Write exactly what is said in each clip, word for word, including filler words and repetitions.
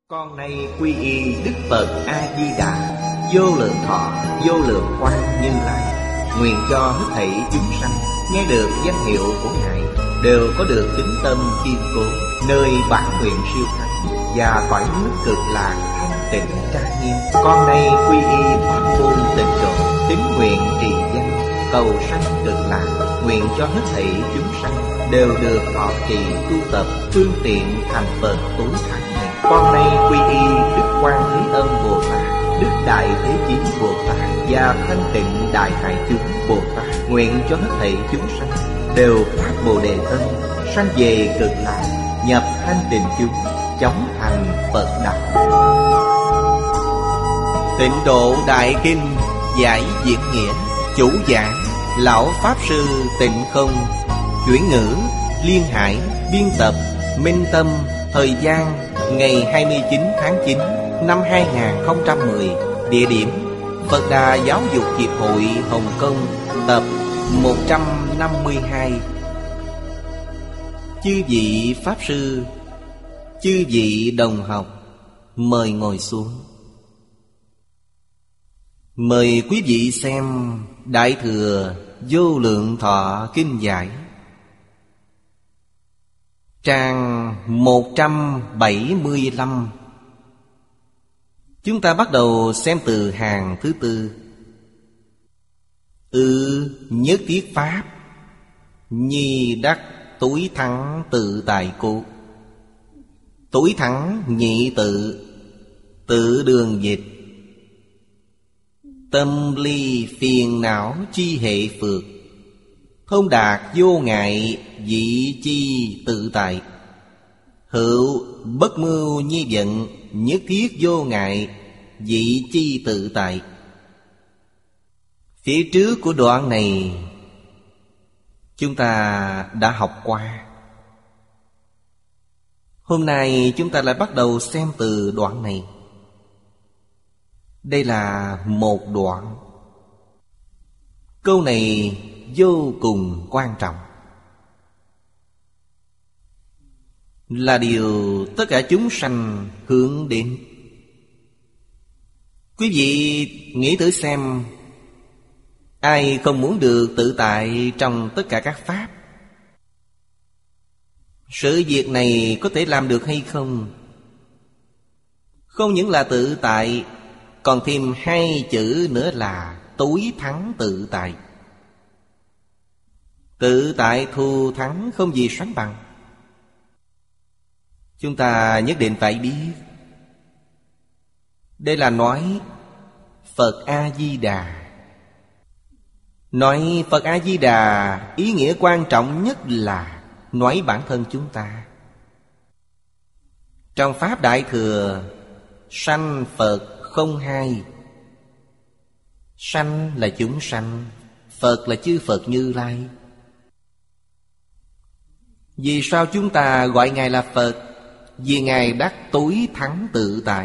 Con nay quy y Đức Phật A-di-đà, vô lượng thọ, vô lượng quang Như Lai. Nguyện cho hết thảy chúng sanh nghe được danh hiệu của Ngài đều có được tín tâm kiên cố, nơi bản nguyện siêu thắng và cõi nước cực lạc thanh tịnh trang nghiêm. Con nay quy y pháp môn tịnh độ, tín nguyện trì danh, cầu sanh cực lạc. Nguyện cho hết thảy chúng sanh đều được thọ trì tu tập, phương tiện thành Phật tối thắng này. Con nay quy y Đức Quan Thế Âm Bồ Tát, Đức Đại Thế Chí Bồ Tát và Thanh Tịnh Đại Hải Chúng Bồ Tát. Nguyện cho hết thảy chúng sanh đều phát Bồ Đề Tâm, sanh về cực lạc, nhập thanh tịnh chúng, chóng thành Phật đạo. Tịnh Độ Đại Kinh giải diễn nghĩa. Chủ giảng Lão Pháp Sư Tịnh Không. Chuyển ngữ Liên Hải. Biên tập Minh Tâm. Thời gian ngày hai mươi chín tháng chín năm hai nghìn không trăm mười. Địa điểm Phật Đà Giáo dục Hiệp hội Hồng Kông. Tập một trăm năm mươi hai. Chư vị Pháp Sư, chư vị đồng học, mời ngồi xuống. Mời quý vị xem Đại Thừa Vô Lượng Thọ Kinh Giải, trang một trăm bảy mươi lăm. Chúng ta bắt đầu xem từ hàng thứ tư. Ư nhất thiết pháp, nhi đắc tối thắng tự tại cố. Tối thắng nhị tự, tự đường dịch. Tâm ly phiền não chi hệ phược, thông đạt vô ngại dị chi tự tại. Hữu bất mưu nhi vận, nhất thiết vô ngại dị chi tự tại. Phía trước của đoạn này chúng ta đã học qua. Hôm nay chúng ta lại bắt đầu xem từ đoạn này. Đây là một đoạn. Câu này vô cùng quan trọng, là điều tất cả chúng sanh hướng đến. Quý vị nghĩ thử xem, ai không muốn được tự tại trong tất cả các pháp? Sự việc này có thể làm được hay không? Không những là tự tại, còn thêm hai chữ nữa là tối thắng tự tại. Tự tại thù thắng không gì sánh bằng. Chúng ta nhất định phải biết, đây là nói Phật A-di-đà. Nói Phật A-di-đà, ý nghĩa quan trọng nhất là nói bản thân chúng ta. Trong Pháp Đại Thừa, sanh Phật không hai. Sanh là chúng sanh, Phật là chư Phật Như Lai. Vì sao chúng ta gọi Ngài là Phật? Vì Ngài đắc tối thắng tự tại.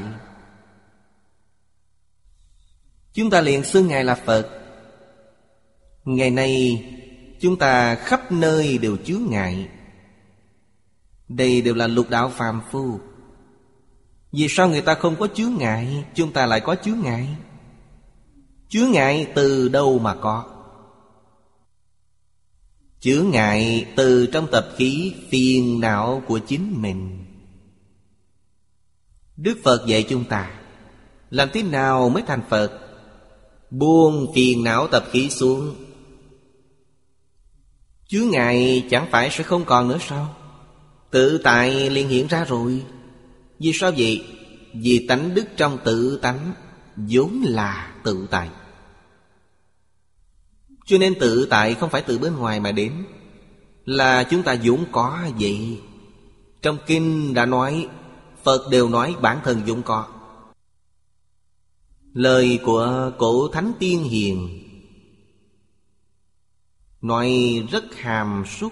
Chúng ta liền xưng Ngài là Phật. Ngày nay chúng ta khắp nơi đều chướng ngại. Đây đều là lục đạo phàm phu. Vì sao người ta không có chướng ngại, chúng ta lại có chướng ngại? Chướng ngại từ đâu mà có? Chướng ngại từ trong tập khí phiền não của chính mình. Đức Phật dạy chúng ta làm thế nào mới thành Phật? Buông phiền não tập khí xuống, chướng ngại chẳng phải sẽ không còn nữa sao? Tự tại liền hiện ra rồi. Vì sao vậy? Vì tánh đức trong tự tánh vốn là tự tại. Cho nên tự tại không phải từ bên ngoài mà đến, là chúng ta vốn có vậy. Trong kinh đã nói, Phật đều nói bản thân vốn có. Lời của cổ thánh tiên hiền nói rất hàm súc,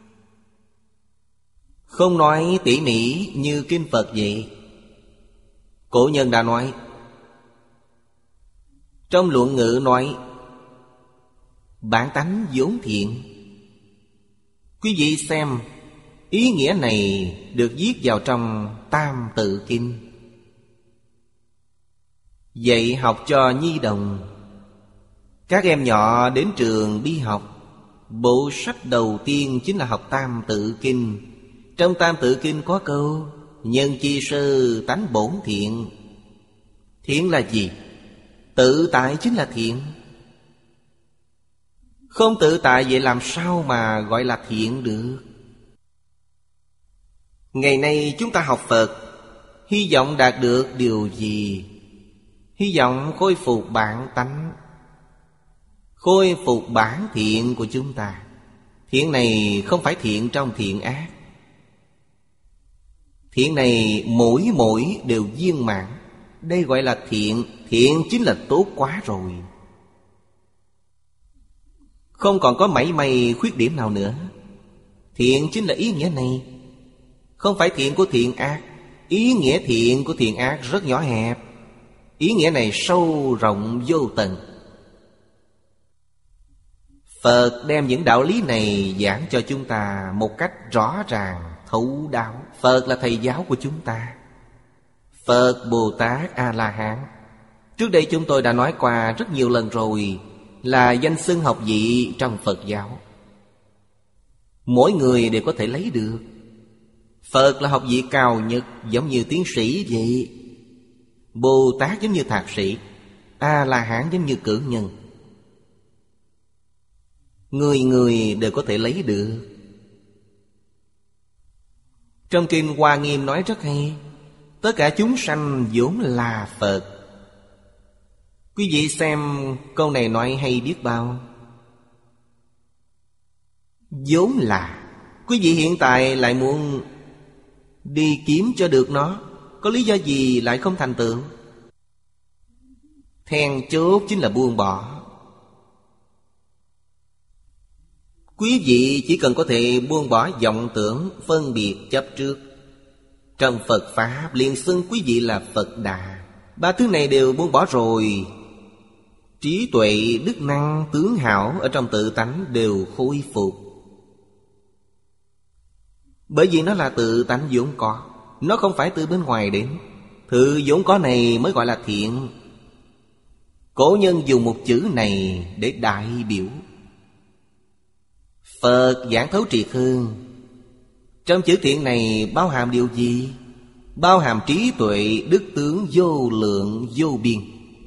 không nói tỉ mỉ như kinh Phật vậy. Cổ nhân đã nói, trong luận ngữ nói bản tánh vốn thiện. Quý vị xem, ý nghĩa này được viết vào trong Tam Tự Kinh. Dạy học cho nhi đồng. Các em nhỏ đến trường đi học, bộ sách đầu tiên chính là học Tam Tự Kinh. Trong Tam Tự Kinh có câu nhân chi sư tánh bổn thiện. Thiện là gì? Tự tại chính là thiện. Không tự tại vậy làm sao mà gọi là thiện được? Ngày nay chúng ta học Phật, hy vọng đạt được điều gì? Hy vọng khôi phục bản tánh, khôi phục bản thiện của chúng ta. Thiện này không phải thiện trong thiện ác. Thiện này mỗi mỗi đều viên mãn. Đây gọi là thiện. Thiện chính là tốt quá rồi, không còn có mảy may khuyết điểm nào nữa. Thiện chính là ý nghĩa này, không phải thiện của thiện ác. Ý nghĩa thiện của thiện ác rất nhỏ hẹp. Ý nghĩa này sâu rộng vô tận. Phật đem những đạo lý này giảng cho chúng ta một cách rõ ràng, thấu đáo. Phật là thầy giáo của chúng ta. Phật Bồ Tát A-la-hán, trước đây chúng tôi đã nói qua rất nhiều lần rồi, là danh xưng học vị trong Phật giáo. Mỗi người đều có thể lấy được. Phật là học vị cao nhất, giống như tiến sĩ vậy. Bồ Tát giống như thạc sĩ, A-la-hán giống như cử nhân. Người người đều có thể lấy được. Trong Kinh Hoa Nghiêm nói rất hay, tất cả chúng sanh vốn là Phật. Quý vị xem câu này nói hay biết bao. Vốn là. Quý vị hiện tại lại muốn đi kiếm cho được nó, có lý do gì lại không thành tựu? Then chốt chính là buông bỏ. Quý vị chỉ cần có thể buông bỏ vọng tưởng, phân biệt chấp trước, trong Phật Pháp liền xưng quý vị là Phật Đà. Ba thứ này đều buông bỏ rồi, trí tuệ, đức năng, tướng hảo ở trong tự tánh đều khôi phục. Bởi vì nó là tự tánh vốn có, nó không phải từ bên ngoài đến. Thứ vốn có này mới gọi là thiện. Cổ nhân dùng một chữ này để đại biểu. Phật giảng thấu triệt hơn. Trong chữ thiện này bao hàm điều gì? Bao hàm trí tuệ, đức tướng vô lượng vô biên.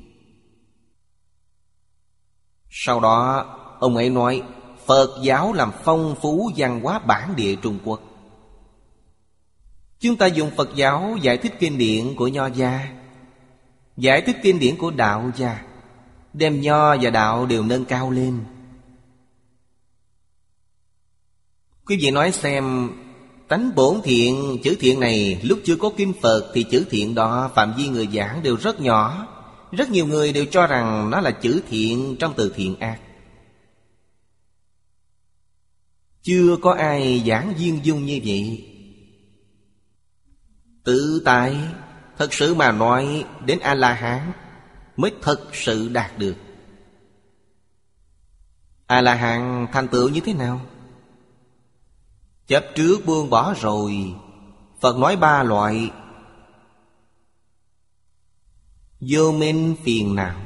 Sau đó ông ấy nói Phật giáo làm phong phú văn hóa bản địa Trung Quốc. Chúng ta dùng Phật giáo giải thích kinh điển của Nho gia, giải thích kinh điển của Đạo gia, đem Nho và Đạo đều nâng cao lên. Quý vị nói xem, tánh bổn thiện, chữ thiện này lúc chưa có kinh Phật thì chữ thiện đó phạm vi người giảng đều rất nhỏ. Rất nhiều người đều cho rằng nó là chữ thiện trong từ thiện ác. Chưa có ai giảng viên dung như vậy. Tự tại, thật sự mà nói, đến A-la-hán mới thật sự đạt được. A-la-hán thành tựu như thế nào? Chấp trước buông bỏ rồi. Phật nói ba loại: vô minh phiền não,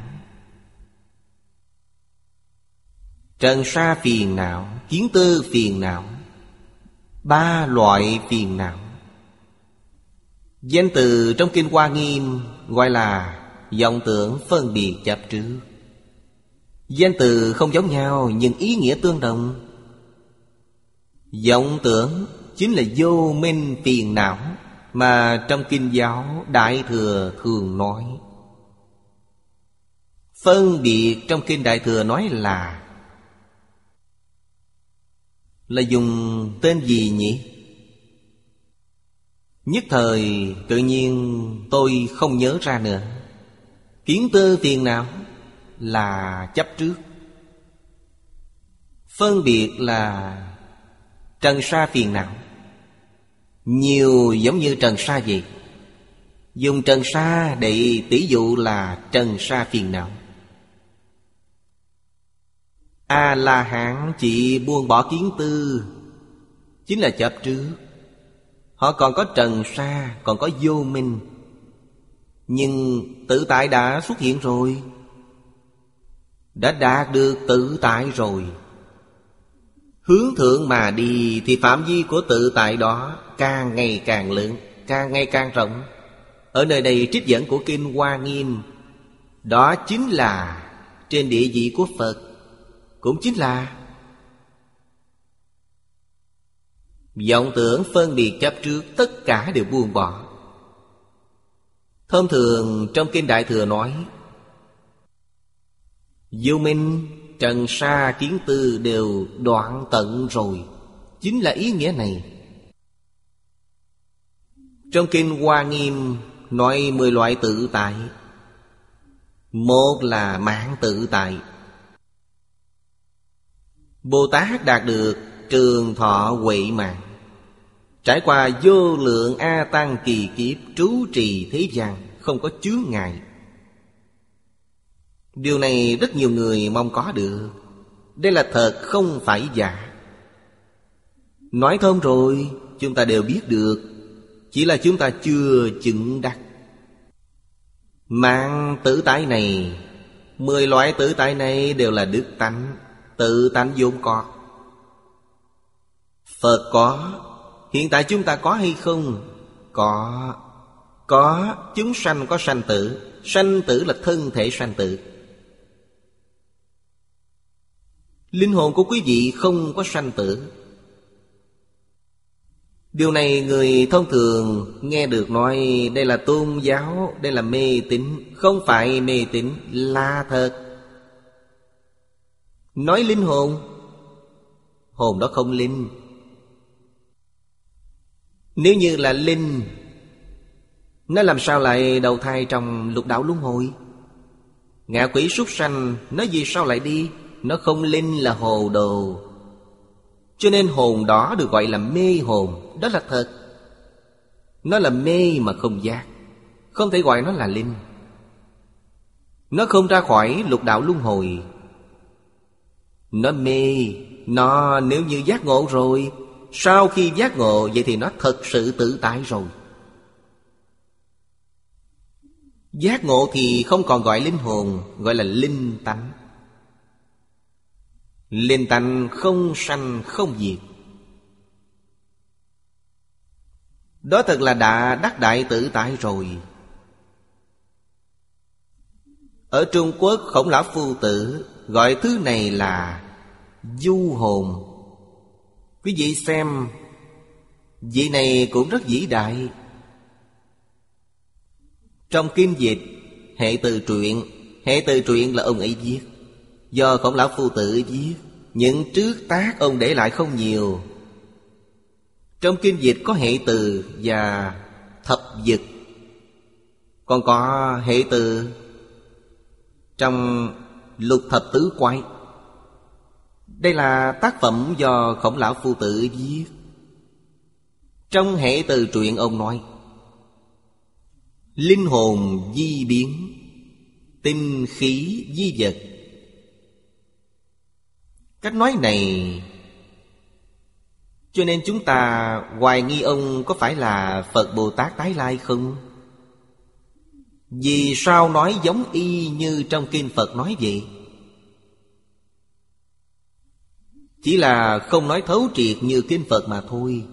trần sa phiền não, kiến tư phiền não. Ba loại phiền não. Danh từ trong Kinh Hoa Nghiêm gọi là vọng tưởng phân biệt chấp trước. Danh từ không giống nhau nhưng ý nghĩa tương đồng. Vọng tưởng chính là vô minh phiền não mà trong Kinh giáo Đại Thừa thường nói. Phân biệt trong Kinh Đại Thừa nói là Là dùng tên gì nhỉ? Nhất thời tự nhiên tôi không nhớ ra nữa. Kiến tư phiền não là chấp trước. Phân biệt là trần sa phiền não. Nhiều giống như trần sa gì? Dùng trần sa để tỷ dụ là trần sa phiền não. A-la-hán chỉ buông bỏ kiến tư, chính là chấp trước. Họ còn có trần sa, còn có vô minh. Nhưng tự tại đã xuất hiện rồi, đã đạt được tự tại rồi. Hướng thượng mà đi thì phạm vi của tự tại đó càng ngày càng lớn, càng ngày càng rộng. Ở nơi đây trích dẫn của Kinh Hoa Nghiêm, đó chính là trên địa vị của Phật, cũng chính là vọng tưởng phân biệt chấp trước, tất cả đều buông bỏ. Thông thường trong Kinh Đại Thừa nói, vô minh, trần sa, kiến tư đều đoạn tận rồi, chính là ý nghĩa này. Trong Kinh Hoa Nghiêm nói mười loại tự tại. Một là mạng tự tại. Bồ Tát đạt được trường thọ huệ mạng, trải qua vô lượng A Tăng kỳ kiếp, trú trì thế gian, không có chướng ngại. Điều này rất nhiều người mong có được. Đây là thật, không phải giả. Nói thông rồi, chúng ta đều biết được, chỉ là chúng ta chưa chứng đắc. Mạng tự tại này, mười loại tự tại này đều là đức tánh, tự tánh vốn có. Phật có, hiện tại chúng ta có hay không? Có. Có, chúng sanh có sanh tử. Sanh tử là thân thể sanh tử. Linh hồn của quý vị không có sanh tử. Điều này người thông thường nghe được nói đây là tôn giáo, đây là mê tín. Không phải mê tín, là thật. Nói linh hồn, hồn đó không linh. Nếu như là linh, nó làm sao lại đầu thai trong lục đạo luân hồi? Ngạ quỷ súc sanh, nó vì sao lại đi? Nó không linh là hồ đồ. Cho nên hồn đó được gọi là mê hồn. Đó là thật. Nó là mê mà không giác, không thể gọi nó là linh. Nó không ra khỏi lục đạo luân hồi. Nó mê. Nó nếu như giác ngộ rồi, sau khi giác ngộ, vậy thì nó thật sự tự tại rồi. Giác ngộ thì không còn gọi linh hồn, gọi là linh tánh. Linh tánh không sanh không diệt. Đó thật là đã đắc đại tự tại rồi. Ở Trung Quốc, Khổng Lão Phu Tử gọi thứ này là du hồn. Quý vị xem, vị này cũng rất vĩ đại. Trong kinh dịch Hệ Từ Truyện, Hệ Từ Truyện là ông ấy viết, do Khổng Lão Phu Tử viết. Những trước tác ông để lại không nhiều. Trong kinh dịch có hệ từ và thập dực, còn có hệ từ trong lục thập tứ quái. Đây là tác phẩm do Khổng Lão Phu Tử viết. Trong Hệ Từ Truyện ông nói, linh hồn di biến, tinh khí di vật. Cách nói này, cho nên chúng ta hoài nghi ông có phải là Phật Bồ Tát tái lai không? Vì sao nói giống y như trong kinh Phật nói vậy? Chỉ là không nói thấu triệt như kinh Phật mà thôi.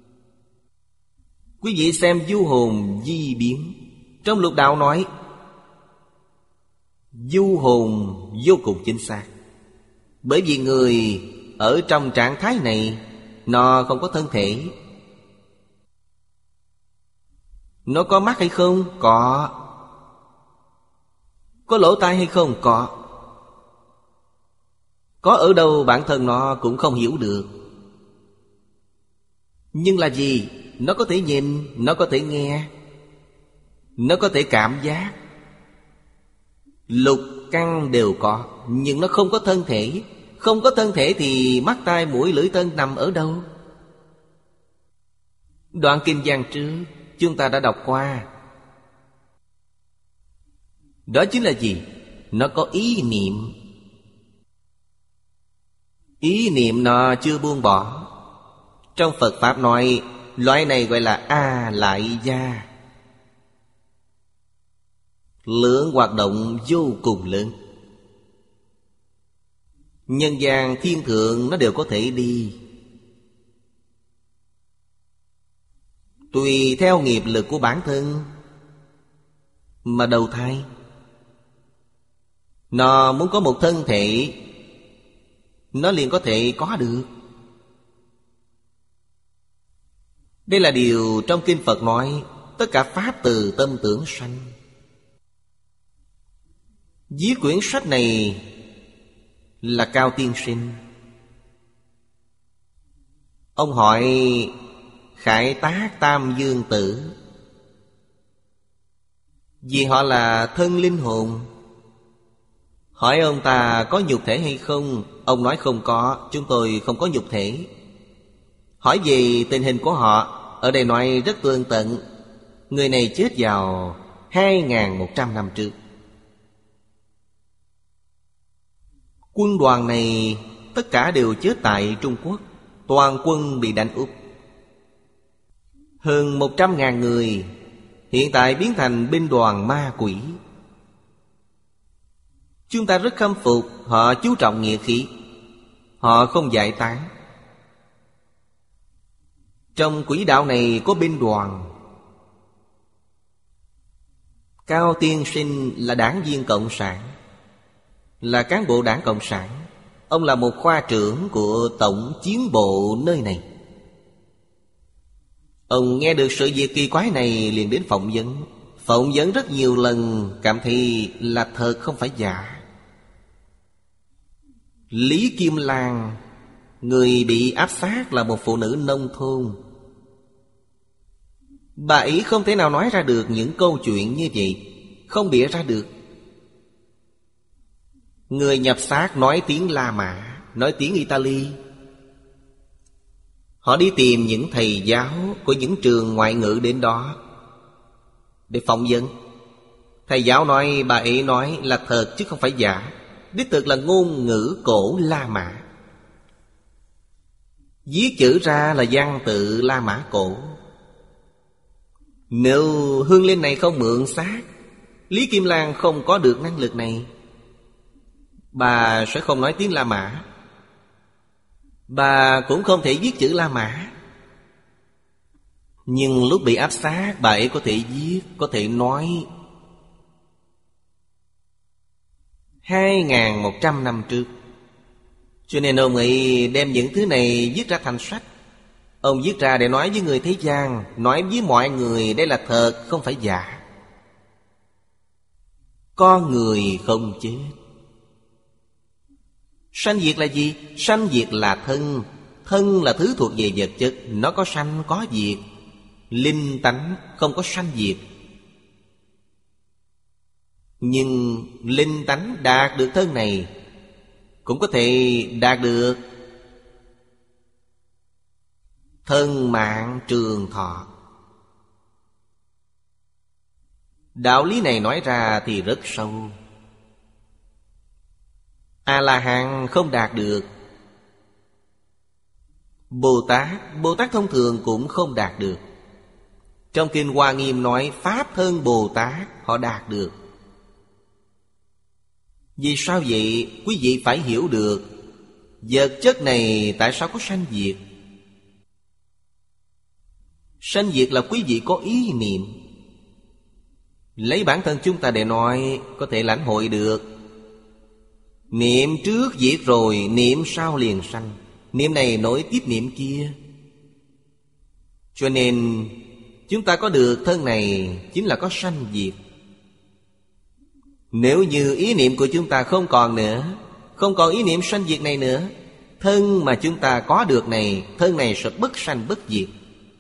Quý vị xem du hồn di biến, trong lục đạo nói du hồn vô cùng chính xác. Bởi vì người ở trong trạng thái này, nó không có thân thể. Nó có mắt hay không? Có. Có lỗ tai hay không? Có. Có ở đâu bản thân nó cũng không hiểu được. Nhưng là gì? Nó có thể nhìn, nó có thể nghe, nó có thể cảm giác. Lục căn đều có, nhưng nó không có thân thể. Không có thân thể thì mắt tai mũi lưỡi thân nằm ở đâu? Đoạn kinh văn trước chúng ta đã đọc qua. Đó chính là gì? Nó có ý niệm. Ý niệm nó chưa buông bỏ. Trong Phật Pháp nói, loại này gọi là A Lại Gia. Lượng hoạt động vô cùng lớn. Nhân gian thiên thượng nó đều có thể đi, tùy theo nghiệp lực của bản thân mà đầu thai. Nó muốn có một thân thể, nó liền có thể có được. Đây là điều trong Kinh Phật nói, tất cả pháp từ tâm tưởng sanh. Viết quyển sách này là Cao Tiên Sinh. Ông hỏi Khải Tác Tam Dương Tử, vì họ là thân linh hồn. Hỏi ông ta có nhục thể hay không? Ông nói không có, chúng tôi không có nhục thể. Hỏi về tình hình của họ, ở đây nói rất tường tận. Người này chết vào hai nghìn một trăm năm trước. Quân đoàn này tất cả đều chết tại Trung Quốc. Toàn quân bị đánh úp. Hơn một trăm ngàn người hiện tại biến thành binh đoàn ma quỷ. Chúng ta rất khâm phục. Họ chú trọng nghĩa khí, họ không giải tán. Trong quỹ đạo này có binh đoàn. Cao Tiên Sinh là đảng viên Cộng sản, là cán bộ đảng Cộng sản. Ông là một khoa trưởng của tổng chiến bộ nơi này. Ông nghe được sự việc kỳ quái này liền đến phỏng vấn. Phỏng vấn rất nhiều lần, cảm thấy là thật không phải giả. Lý Kim Lan, người bị áp sát là một phụ nữ nông thôn. Bà ấy không thể nào nói ra được những câu chuyện như vậy, không bịa ra được. Người nhập xác nói tiếng La Mã, nói tiếng Italy. Họ đi tìm những thầy giáo của những trường ngoại ngữ đến đó để phỏng vấn. Thầy giáo nói bà ấy nói là thật chứ không phải giả, đích thực là ngôn ngữ cổ La Mã. Viết chữ ra là văn tự La Mã cổ. Nếu hương linh này không mượn xác, Lý Kim Lan không có được năng lực này, bà sẽ không nói tiếng La Mã, bà cũng không thể viết chữ La Mã. Nhưng lúc bị áp sát, bà ấy có thể viết, có thể nói. Hai nghìn một trăm năm trước. Cho nên ông ấy đem những thứ này viết ra thành sách. Ông viết ra để nói với người thế gian, nói với mọi người đây là thật, không phải giả. Con người không chết. Sanh diệt là gì? Sanh diệt là thân. Thân là thứ thuộc về vật chất, nó có sanh có diệt. Linh tánh không có sanh diệt. Nhưng linh tánh đạt được thân này, cũng có thể đạt được thân mạng trường thọ. Đạo lý này nói ra thì rất sâu. A-la-hán không đạt được. Bồ Tát, Bồ Tát thông thường cũng không đạt được. Trong Kinh Hoa Nghiêm nói Pháp thân Bồ Tát họ đạt được. Vì sao vậy? Quý vị phải hiểu được vật chất này tại sao có sanh diệt. Sanh diệt là quý vị có ý niệm. Lấy bản thân chúng ta để nói, có thể lãnh hội được. Niệm trước diệt rồi, niệm sau liền sanh. Niệm này nối tiếp niệm kia. Cho nên chúng ta có được thân này chính là có sanh diệt. Nếu như ý niệm của chúng ta không còn nữa, không còn ý niệm sanh diệt này nữa, thân mà chúng ta có được này, thân này sẽ bất sanh bất diệt.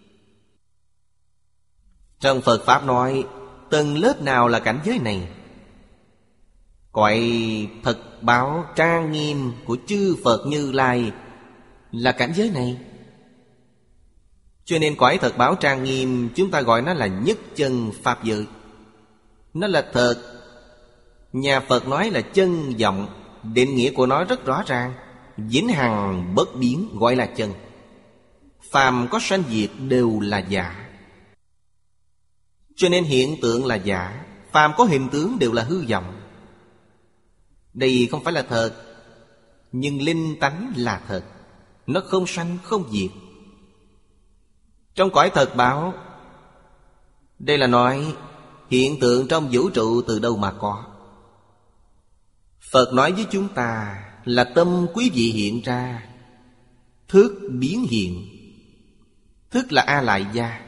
Trong Phật Pháp nói tầng lớp nào là cảnh giới này? Cõi thật báo trang nghiêm của chư Phật Như Lai là cảnh giới này. Cho nên cõi thật báo trang nghiêm chúng ta gọi nó là nhất chân Pháp giới. Nó là thật. Nhà Phật nói là chân vọng, định nghĩa của nó rất rõ ràng. Vĩnh hằng bất biến gọi là chân. Phàm có sanh diệt đều là giả. Cho nên hiện tượng là giả, Phàm có hình tướng đều là hư vọng. Đây không phải là thật. Nhưng linh tánh là thật. Nó không sanh không diệt. Trong cõi thật báo, đây là nói hiện tượng trong vũ trụ từ đâu mà có. Phật nói với chúng ta là tâm quý vị hiện ra, thức biến hiện. Thức là A Lại Gia.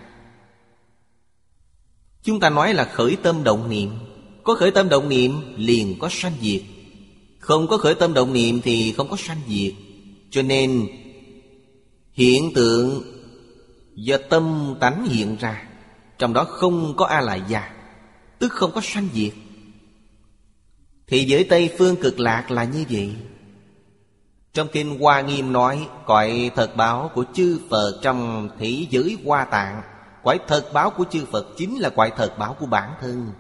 Chúng ta nói là khởi tâm động niệm. Có khởi tâm động niệm liền có sanh diệt. Không có khởi tâm động niệm thì không có sanh diệt. Cho nên hiện tượng do tâm tánh hiện ra, trong đó không có A Lại Gia, tức không có sanh diệt. Thì giới Tây Phương Cực Lạc là như vậy. Trong Kinh Hoa Nghiêm nói cõi thật báo của chư Phật trong thế giới Hoa Tạng, cõi thật báo của chư Phật chính là cõi thật báo của bản thân.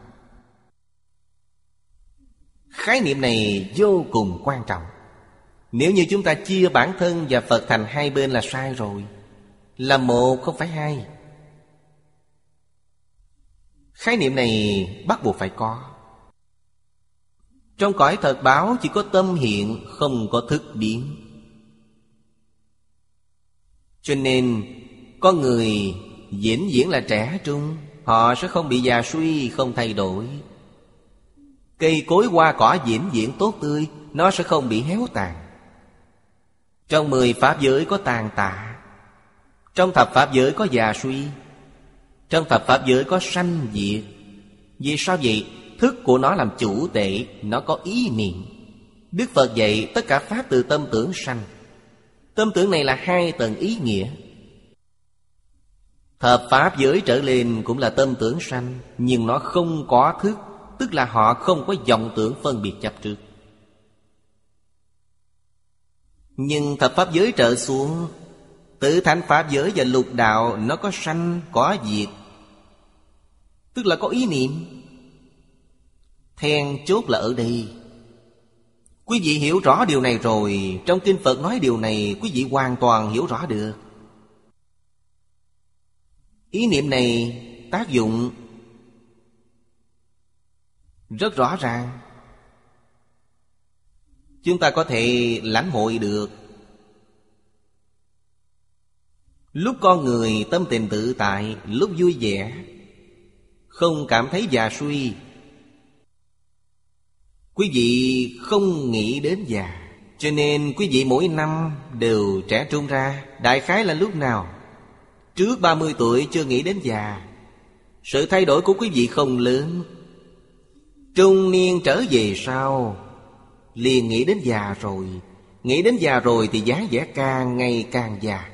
Khái niệm này vô cùng quan trọng. Nếu như chúng ta chia bản thân và Phật thành hai bên là sai rồi. Là một không phải hai. Khái niệm này bắt buộc phải có. Trong cõi thật báo chỉ có tâm hiện, không có thức biến. Cho nên con người vĩnh viễn là trẻ trung, họ sẽ không bị già suy, không thay đổi. Cây cối hoa cỏ vĩnh viễn tốt tươi, nó sẽ không bị héo tàn. Trong mười pháp giới có tàn tạ, trong thập pháp giới có già suy, trong thập pháp giới có sanh diệt. Vì sao vậy? Thức của nó làm chủ tể, nó có ý niệm. Đức Phật dạy tất cả pháp từ tâm tưởng sanh. Tâm tưởng này là hai tầng ý nghĩa. Thập pháp giới trở lên cũng là tâm tưởng sanh, nhưng nó không có thức, tức là họ không có vọng tưởng phân biệt chấp trước. Nhưng thập pháp giới trở xuống, tự thánh pháp giới và lục đạo, nó có sanh, có diệt, tức là có ý niệm. Then chốt là ở đây. Quý vị hiểu rõ điều này rồi, trong Kinh Phật nói điều này, quý vị hoàn toàn hiểu rõ được. Ý niệm này tác dụng rất rõ ràng. Chúng ta có thể lãnh hội được. Lúc con người tâm tình tự tại, lúc vui vẻ, không cảm thấy già suy, quý vị không nghĩ đến già. Cho nên quý vị mỗi năm đều trẻ trung ra. Đại khái là lúc nào? Trước ba mươi tuổi chưa nghĩ đến già. Sự thay đổi của quý vị không lớn. Trung niên trở về sau liền nghĩ đến già rồi. Nghĩ đến già rồi thì dáng vẻ càng ngày càng già.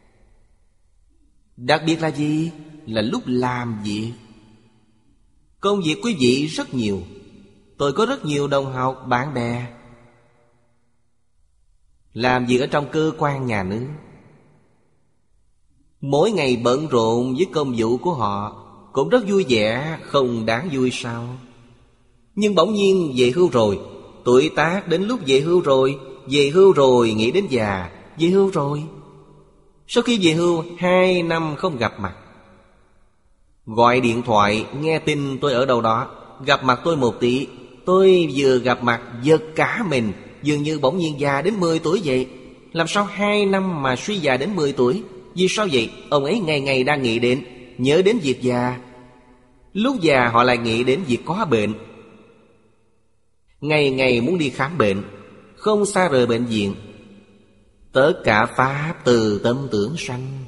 Đặc biệt là gì? Là lúc làm việc. Công việc quý vị rất nhiều. Tôi có rất nhiều đồng học, bạn bè làm việc ở trong cơ quan nhà nước. Mỗi ngày bận rộn với công vụ của họ, cũng rất vui vẻ, không đáng vui sao? Nhưng bỗng nhiên về hưu rồi, tuổi tác đến lúc về hưu rồi, về hưu rồi nghĩ đến già, về hưu rồi. Sau khi về hưu, hai năm không gặp mặt. Gọi điện thoại, nghe tin tôi ở đâu đó, gặp mặt tôi một tí. Tôi vừa gặp mặt giật cả mình, dường như bỗng nhiên già đến mười tuổi vậy. Làm sao hai năm mà suy già đến mười tuổi? Vì sao vậy? Ông ấy ngày ngày đang nghĩ đến, nhớ đến việc già. Lúc già họ lại nghĩ đến việc có bệnh. Ngày ngày muốn đi khám bệnh, không xa rời bệnh viện. Tất cả pháp từ tâm tưởng sanh.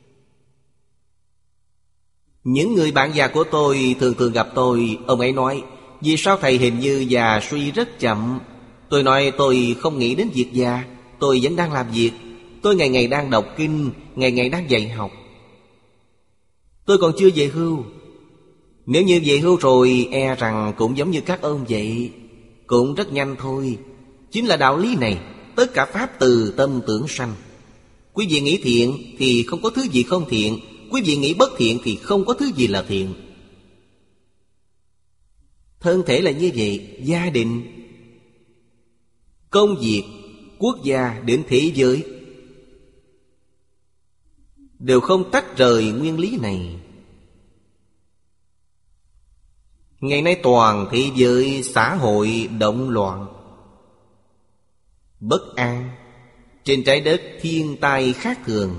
Những người bạn già của tôi thường thường gặp tôi, ông ấy nói: vì sao thầy hình như già suy rất chậm? Tôi nói tôi không nghĩ đến việc già, tôi vẫn đang làm việc. Tôi ngày ngày đang đọc kinh, ngày ngày đang dạy học. Tôi còn chưa về hưu. Nếu như về hưu rồi, e rằng cũng giống như các ông vậy, cũng rất nhanh thôi. Chính là đạo lý này. Tất cả pháp từ tâm tưởng sanh. Quý vị nghĩ thiện thì không có thứ gì không thiện. Quý vị nghĩ bất thiện thì không có thứ gì là thiện. Thân thể là như vậy. Gia đình, công việc, quốc gia đến thế giới đều không tách rời nguyên lý này. Ngày nay toàn thế giới xã hội động loạn, bất an. Trên trái đất thiên tai khác thường,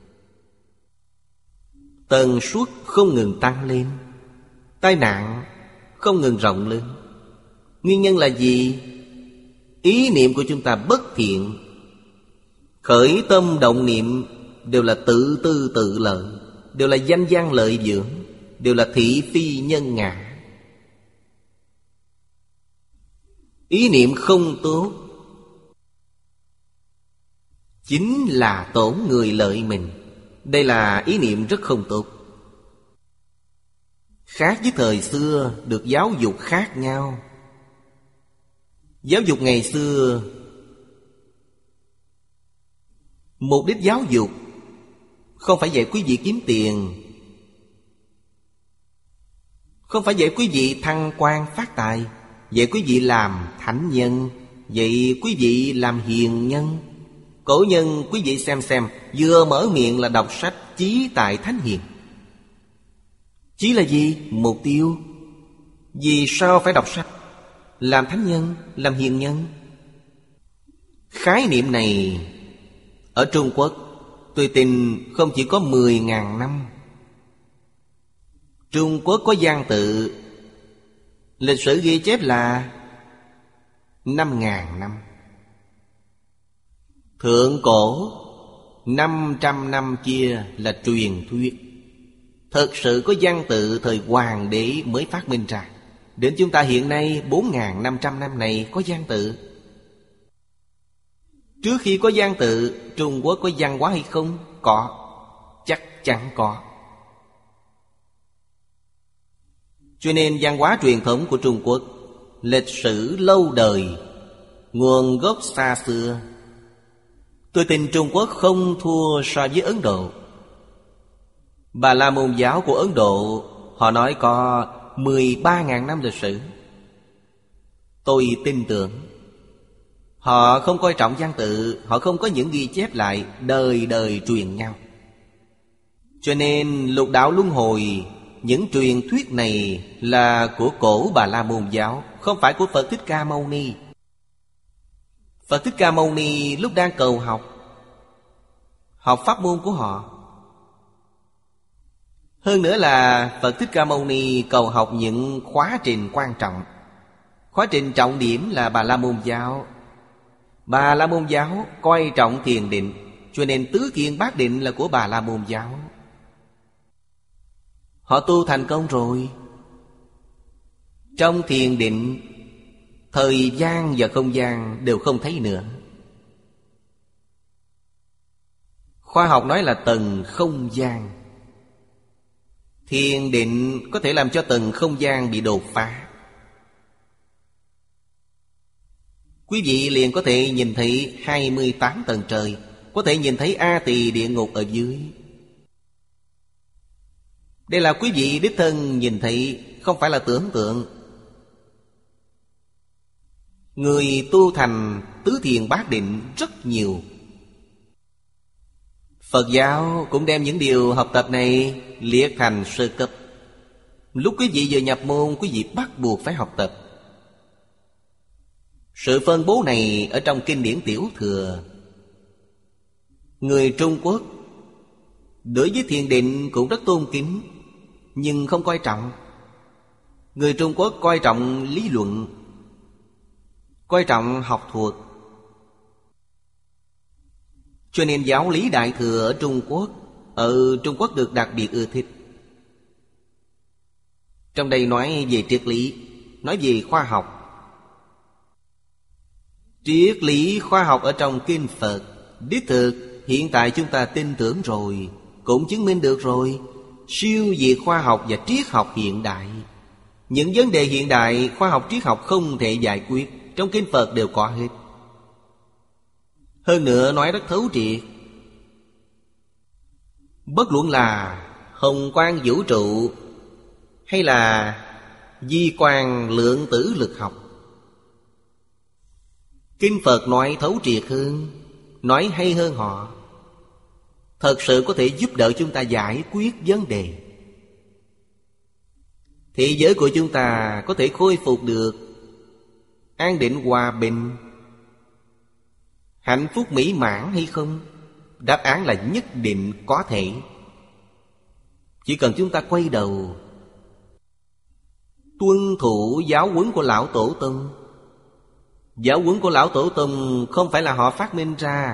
tần suất không ngừng tăng lên, tai nạn không ngừng rộng lớn. Nguyên nhân là gì? Ý niệm của chúng ta bất thiện, khởi tâm động niệm đều là tự tư tự lợi, đều là danh văn lợi dưỡng, đều là thị phi nhân ngã. Ý niệm không tốt chính là tổn người lợi mình. Đây là ý niệm rất không tốt. Khác với thời xưa được giáo dục khác nhau. Giáo dục ngày xưa, mục đích giáo dục không phải dạy quý vị kiếm tiền, không phải dạy quý vị thăng quan phát tài, dạy quý vị làm thánh nhân, dạy quý vị làm hiền nhân. Cổ nhân quý vị xem xem, vừa mở miệng là đọc sách chí tại thánh hiền. Chí là gì? Mục tiêu. Vì sao phải đọc sách? Làm thánh nhân, làm hiền nhân. Khái niệm này ở Trung Quốc tôi tin không chỉ có mười ngàn năm. Trung Quốc có văn tự, lịch sử ghi chép là năm ngàn năm. Thượng cổ năm trăm năm kia là truyền thuyết. Thật sự có văn tự thời hoàng đế mới phát minh ra. Đến chúng ta hiện nay bốn ngàn năm trăm năm này có văn tự. Trước khi có văn tự, Trung Quốc có văn hóa hay không? Có, chắc chắn có. Cho nên văn hóa truyền thống của Trung Quốc lịch sử lâu đời, nguồn gốc xa xưa. Tôi tin Trung Quốc không thua so với Ấn Độ. Bà La Môn giáo của Ấn Độ, họ nói có mười ba ngàn năm lịch sử. Tôi tin tưởng. Họ không coi trọng văn tự, họ không có những ghi chép lại, đời đời truyền nhau. Cho nên lục đạo luân hồi, những truyền thuyết này là của cổ Bà La Môn giáo, không phải của Phật Thích Ca Mâu Ni. Phật Thích Ca Mâu Ni lúc đang cầu học, học pháp môn của họ. Hơn nữa là Phật Thích Ca Mâu Ni cầu học những khóa trình quan trọng. Khóa trình trọng điểm là Bà La Môn giáo. Bà La Môn giáo coi trọng thiền định, cho nên tứ thiền bát định là của Bà La Môn giáo. Họ tu thành công rồi. Trong thiền định, thời gian và không gian đều không thấy nữa. Khoa học nói là tầng không gian. Thiền định có thể làm cho tầng không gian bị đột phá. Quý vị liền có thể nhìn thấy hai mươi tám tầng trời, có thể nhìn thấy A Tỳ địa ngục ở dưới. Đây là quý vị đích thân nhìn thấy, không phải là tưởng tượng. Người tu thành tứ thiền bát định rất nhiều. Phật giáo cũng đem những điều học tập này liệt thành sơ cấp. Lúc quý vị vừa nhập môn, quý vị bắt buộc phải học tập. Sự phân bố này ở trong kinh điển Tiểu Thừa. Người Trung Quốc đối với thiền định cũng rất tôn kính, nhưng không coi trọng. Người Trung Quốc coi trọng lý luận, coi trọng học thuật. Cho nên giáo lý Đại Thừa ở Trung Quốc, ở Trung Quốc được đặc biệt ưa thích. Trong đây nói về triết lý, nói về khoa học. Triết lý khoa học ở trong kinh Phật, đích thực hiện tại chúng ta tin tưởng rồi, cũng chứng minh được rồi. Siêu việt khoa học và triết học hiện đại. Những vấn đề hiện đại khoa học triết học không thể giải quyết, trong kinh Phật đều có hết. Hơn nữa nói rất thấu triệt. Bất luận là hồng quang vũ trụ hay là di quan lượng tử lực học, kinh Phật nói thấu triệt hơn, nói hay hơn họ. Thật sự có thể giúp đỡ chúng ta giải quyết vấn đề. Thế giới của chúng ta có thể khôi phục được an định hòa bình, hạnh phúc mỹ mãn hay không? Đáp án là nhất định có thể. Chỉ cần chúng ta quay đầu tuân thủ giáo huấn của Lão Tổ Tông. Giáo huấn của Lão Tổ Tông không phải là họ phát minh ra,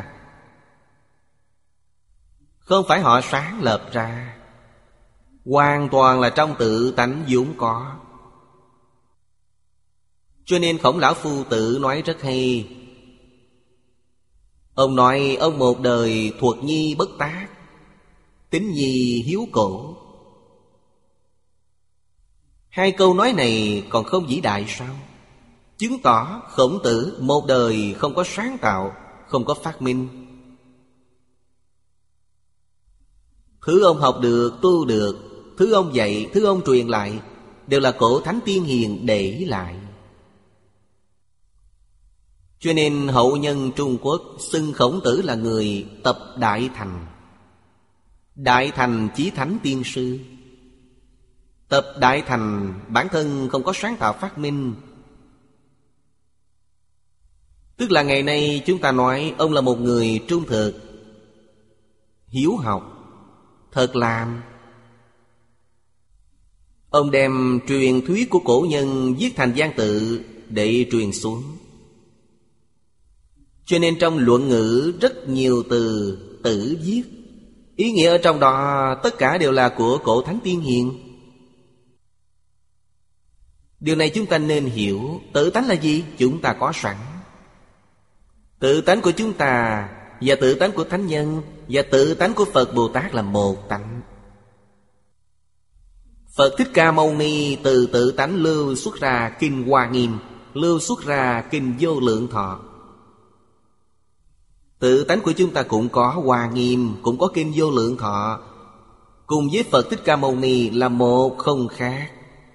không phải họ sáng lập ra, hoàn toàn là trong tự tánh vốn có. Cho nên Khổng Lão Phu Tử nói rất hay. Ông nói ông một đời thuật nhi bất tác, tín nhi hiếu cổ. Hai câu nói này còn không vĩ đại sao? Chứng tỏ Khổng Tử một đời không có sáng tạo, không có phát minh. Thứ ông học được, tu được, thứ ông dạy, thứ ông truyền lại đều là cổ thánh tiên hiền để lại. Cho nên hậu nhân Trung Quốc xưng Khổng Tử là người tập đại thành. Đại thành chí thánh tiên sư. Tập đại thành bản thân không có sáng tạo phát minh. Tức là ngày nay chúng ta nói ông là một người trung thực, hiếu học, thật làm. Ông đem truyền thuyết của cổ nhân viết thành văn tự để truyền xuống. Cho nên trong luận ngữ rất nhiều từ tử viết, ý nghĩa ở trong đó tất cả đều là của cổ thánh tiên hiền. Điều này chúng ta nên hiểu. Tự tánh là gì? Chúng ta có sẵn. Tự tánh của chúng ta và tự tánh của thánh nhân và tự tánh của Phật Bồ Tát là một tánh. Phật Thích Ca Mâu Ni từ tự tánh lưu xuất ra Kinh Hoa Nghiêm, lưu xuất ra Kinh Vô Lượng Thọ. Tự tánh của chúng ta cũng có Hoa Nghiêm, cũng có Kinh Vô Lượng Thọ, cùng với Phật Thích Ca Mâu Ni là một không khác.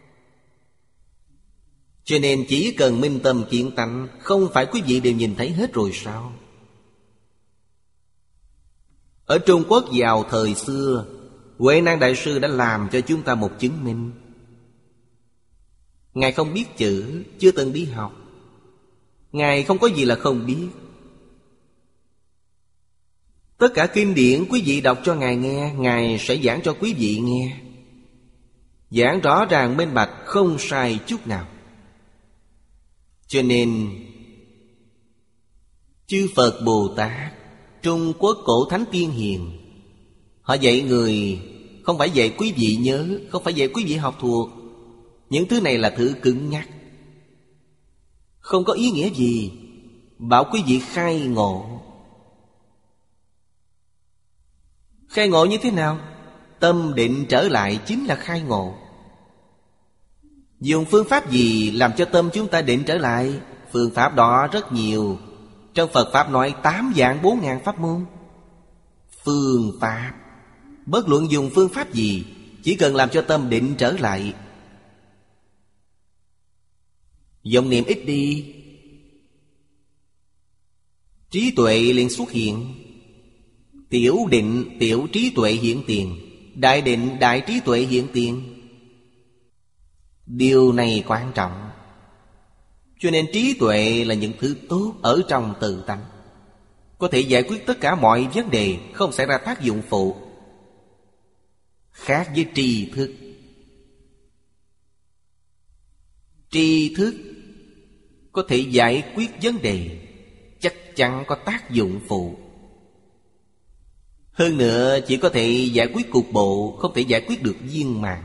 Cho nên chỉ cần minh tâm kiến tánh, không phải quý vị đều nhìn thấy hết rồi sao? Ở Trung Quốc vào thời xưa, Huệ Năng Đại Sư đã làm cho chúng ta một chứng minh. Ngài không biết chữ, chưa từng đi học. Ngài không có gì là không biết. Tất cả kinh điển quý vị đọc cho Ngài nghe, Ngài sẽ giảng cho quý vị nghe. Giảng rõ ràng minh bạch, không sai chút nào. Cho nên chư Phật Bồ Tát, Trung Quốc cổ thánh tiên hiền, họ dạy người không phải dạy quý vị nhớ, không phải dạy quý vị học thuộc. Những thứ này là thứ cứng nhắc, không có ý nghĩa gì. Bảo quý vị khai ngộ. Khai ngộ như thế nào? Tâm định trở lại chính là khai ngộ. Dùng phương pháp gì làm cho tâm chúng ta định trở lại? Phương pháp đó rất nhiều. Trong Phật Pháp nói tám vạn bốn ngàn pháp môn. Phương pháp, bất luận dùng phương pháp gì, chỉ cần làm cho tâm định trở lại. Vọng niệm ít đi, trí tuệ liền xuất hiện. Tiểu định, tiểu trí tuệ hiện tiền. Đại định, đại trí tuệ hiện tiền. Điều này quan trọng. Cho nên trí tuệ là những thứ tốt ở trong tự tánh, có thể giải quyết tất cả mọi vấn đề, không xảy ra tác dụng phụ. Khác với tri thức. Tri thức có thể giải quyết vấn đề, chắc chắn có tác dụng phụ. Hơn nữa chỉ có thể giải quyết cục bộ, không thể giải quyết được viên mãn.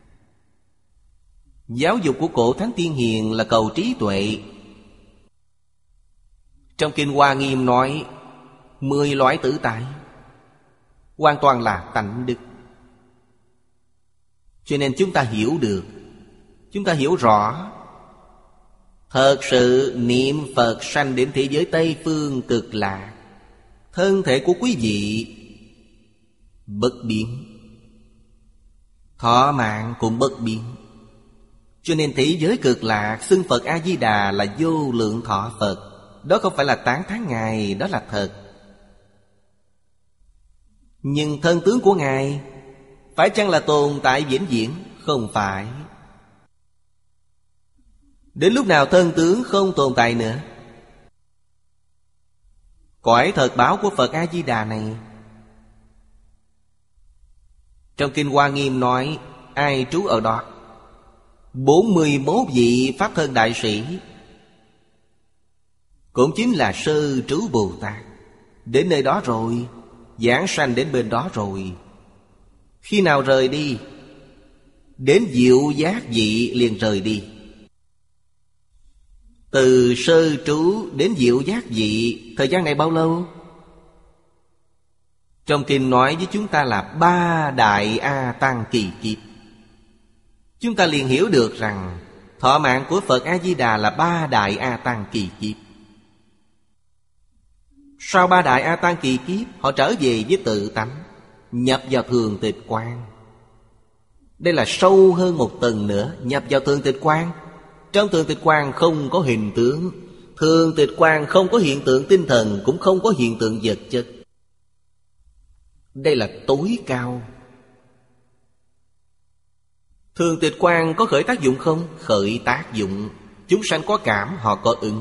Giáo dục của cổ thánh tiên hiền là cầu trí tuệ. Trong Kinh Hoa Nghiêm nói mười loại tự tại, hoàn toàn là tánh đức. Cho nên chúng ta hiểu được, chúng ta hiểu rõ. Thật sự niệm Phật sanh đến thế giới Tây Phương cực lạc, thân thể của quý vị bất biến, thọ mạng cũng bất biến. Cho nên thế giới cực lạc xưng Phật A-di-đà là vô lượng thọ Phật. Đó không phải là tán thán Ngài, đó là thật. Nhưng thân tướng của Ngài phải chăng là tồn tại vĩnh viễn? Không phải. Đến lúc nào thân tướng không tồn tại nữa, cõi thật báo của Phật A-di-đà này. Trong Kinh Hoa Nghiêm nói, ai trú ở đó? bốn mươi mốt vị Pháp Thân Đại Sĩ, cũng chính là Sơ Trú Bồ Tát. Đến nơi đó rồi, giảng sanh đến bên đó rồi. Khi nào rời đi? Đến diệu giác vị liền rời đi. Từ sơ trú đến diệu giác vị, thời gian này bao lâu? Trong kinh nói với chúng ta là ba đại A Tăng kỳ kiếp. Chúng ta liền hiểu được rằng thọ mạng của Phật A-di-đà là ba đại A Tăng kỳ kiếp. Sau ba đại A Tăng kỳ kiếp, họ trở về với tự tánh, nhập vào thường tịch quang. Đây là sâu hơn một tầng nữa. Nhập vào thường tịch quang. Trong thường tịch quang không có hình tướng. Thường tịch quang không có hiện tượng tinh thần, cũng không có hiện tượng vật chất. Đây là tối cao. Thường tịch quang có khởi tác dụng không? Khởi tác dụng. Chúng sanh có cảm, họ có ứng.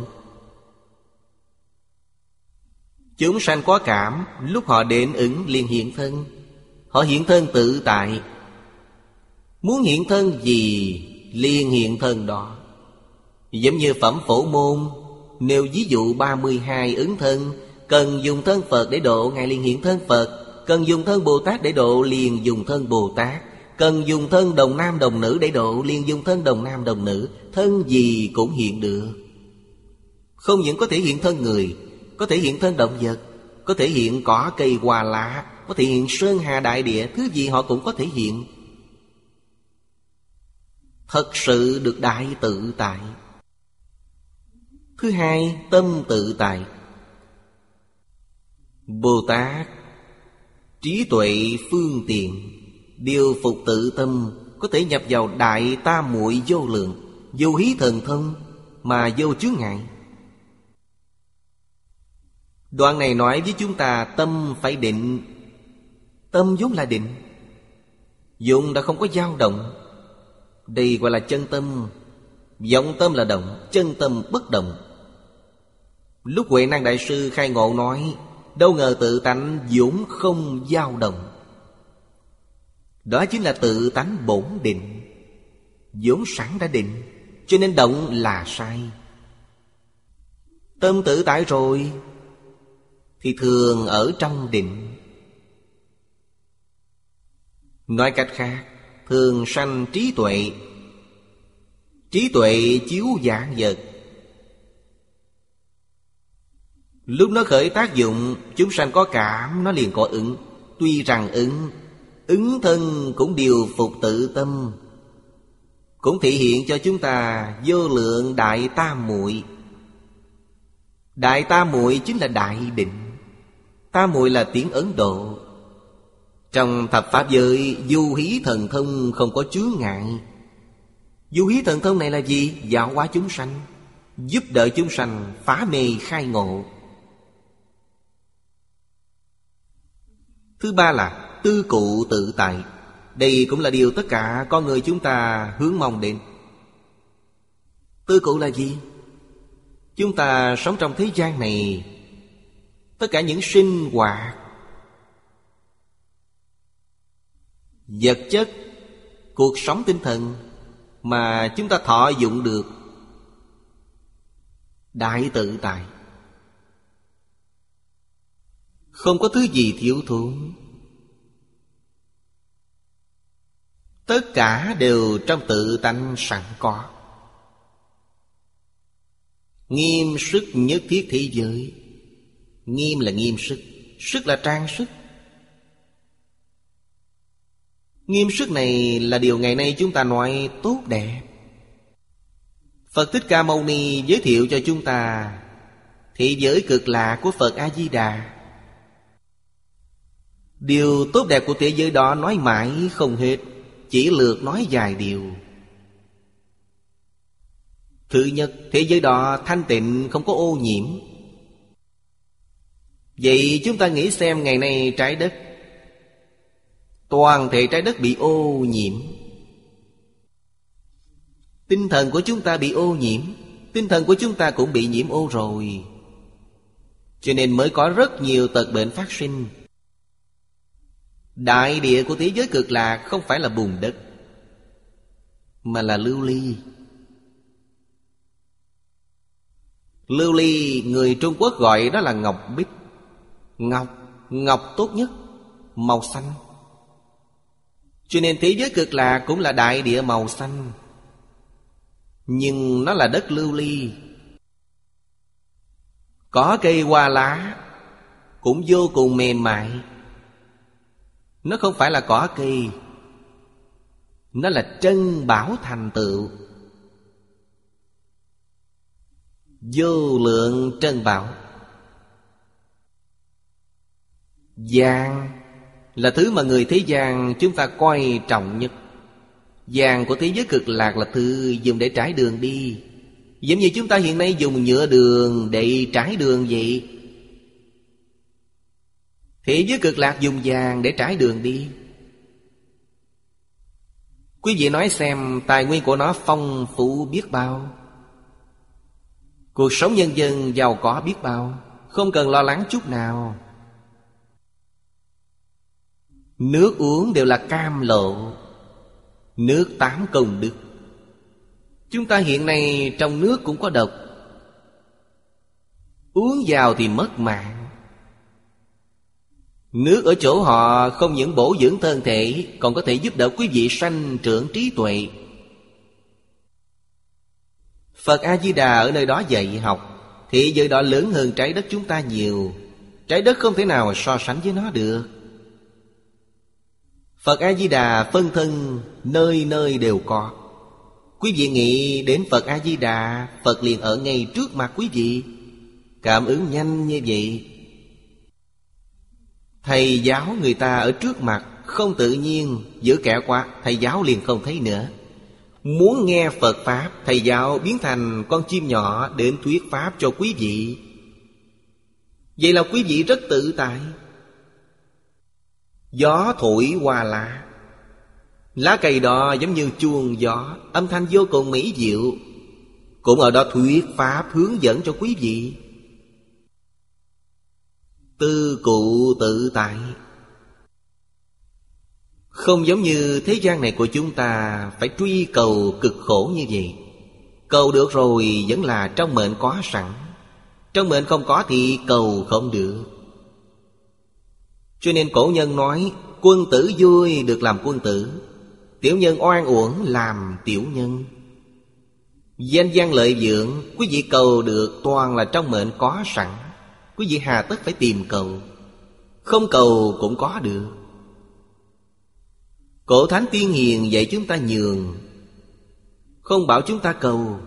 Chúng sanh có cảm, lúc họ đến ứng liền hiện thân. Họ hiện thân tự tại. Muốn hiện thân gì liền hiện thân đó. Giống như Phẩm Phổ Môn nêu ví dụ ba mươi hai ứng thân. Cần dùng thân Phật để độ, Ngài liền hiện thân Phật. Cần dùng thân Bồ Tát để độ, liền dùng thân Bồ Tát. Cần dùng thân đồng nam đồng nữ để độ, liền dùng thân đồng nam đồng nữ. Thân gì cũng hiện được. Không những có thể hiện thân người, có thể hiện thân động vật, có thể hiện cỏ cây hoa lá, có thể hiện sơn hà đại địa. Thứ gì họ cũng có thể hiện. Thật sự được đại tự tại. Thứ hai, tâm tự tại. Bồ Tát trí tuệ phương tiện, điều phục tự tâm, có thể nhập vào đại tam muội vô lượng, vô hí thần thông mà vô chướng ngại. Đoạn này nói với chúng ta tâm phải định. Tâm vốn là định, dụng đã không có dao động. Đây gọi là chân tâm. Vọng tâm là động, chân tâm bất động. Lúc Huệ Năng Đại Sư khai ngộ nói, đâu ngờ tự tánh vốn không dao động. Đó chính là tự tánh bổn định, vốn sẵn đã định, cho nên động là sai. Tâm tự tại rồi thì thường ở trong định. Nói cách khác, thường sanh trí tuệ. Trí tuệ chiếu vạn vật. Lúc nó khởi tác dụng, chúng sanh có cảm, nó liền có ứng. Tuy rằng ứng, ứng thân cũng điều phục tự tâm, cũng thể hiện cho chúng ta vô lượng đại tam muội. Đại tam muội chính là đại định. Tam muội là tiếng Ấn Độ. Trong thập pháp giới, du hí thần thông không có chướng ngại. Du hí thần thông này là gì? Giáo hóa chúng sanh, giúp đỡ chúng sanh phá mê khai ngộ. Thứ ba là tư cụ tự tại. Đây cũng là điều tất cả con người chúng ta hướng mong đến. Tư cụ là gì? Chúng ta sống trong thế gian này, tất cả những sinh hoạt vật chất, cuộc sống tinh thần mà chúng ta thọ dụng được, đại tự tại, không có thứ gì thiếu thốn. Tất cả đều trong tự tánh sẵn có. Nghiêm sức nhất thiết thế giới. Nghiêm là nghiêm sức, sức là trang sức. Nghiêm sức này là điều ngày nay chúng ta nói tốt đẹp. Phật Thích Ca Mâu Ni giới thiệu cho chúng ta thế giới cực lạ của Phật A-di-đà. Điều tốt đẹp của thế giới đó nói mãi không hết, chỉ lược nói vài điều. Thứ nhất, thế giới đó thanh tịnh, không có ô nhiễm. Vậy chúng ta nghĩ xem, ngày nay trái đất, toàn thể trái đất bị ô nhiễm. Tinh thần của chúng ta bị ô nhiễm, tinh thần của chúng ta cũng bị nhiễm ô rồi. Cho nên mới có rất nhiều tật bệnh phát sinh. Đại địa của thế giới Cực Lạc không phải là bùn đất, mà là lưu ly. Lưu ly người Trung Quốc gọi đó là ngọc bích. Ngọc, ngọc tốt nhất, màu xanh. Cho nên thế giới Cực Lạc cũng là đại địa màu xanh, nhưng nó là đất lưu ly. Có cây hoa lá cũng vô cùng mềm mại. Nó không phải là cỏ cây, nó là trân bảo thành tựu. Vô lượng trân bảo. Vàng là thứ mà người thế gian chúng ta coi trọng nhất. Vàng của thế giới Cực Lạc là thứ dùng để trải đường đi, giống như chúng ta hiện nay dùng nhựa đường để trải đường vậy. Thế giới Cực Lạc dùng vàng để trải đường đi. Quý vị nói xem, tài nguyên của nó phong phú biết bao, cuộc sống nhân dân giàu có biết bao, không cần lo lắng chút nào. Nước uống đều là cam lộ, nước tám công đức. Chúng ta hiện nay trong nước cũng có độc, uống vào thì mất mạng. Nước ở chỗ họ không những bổ dưỡng thân thể, còn có thể giúp đỡ quý vị sanh trưởng trí tuệ. Phật A-di-đà ở nơi đó dạy học, thế giới đó lớn hơn trái đất chúng ta nhiều. Trái đất không thể nào so sánh với nó được. Phật A-di-đà phân thân nơi nơi đều có. Quý vị nghĩ đến Phật A-di-đà, Phật liền ở ngay trước mặt quý vị. Cảm ứng nhanh như vậy. Thầy giáo người ta ở trước mặt, không tự nhiên, giữ kẹo quá, thầy giáo liền không thấy nữa. Muốn nghe Phật Pháp, thầy giáo biến thành con chim nhỏ đến thuyết Pháp cho quý vị. Vậy là quý vị rất tự tại. Gió thổi hoa lá, lá cây đó giống như chuông gió, âm thanh vô cùng mỹ diệu, cũng ở đó thuyết Pháp hướng dẫn cho quý vị. Tư cụ tự tại. Không giống như thế gian này của chúng ta phải truy cầu cực khổ như vậy. Cầu được rồi vẫn là trong mệnh có sẵn, trong mệnh không có thì cầu không được. Cho nên cổ nhân nói, quân tử vui được làm quân tử, tiểu nhân oan uổng làm tiểu nhân. Danh văn lợi dưỡng, quý vị cầu được toàn là trong mệnh có sẵn. Quý vị hà tất phải tìm cầu, không cầu cũng có được. Cổ thánh tiên hiền dạy chúng ta nhường, không bảo chúng ta cầu.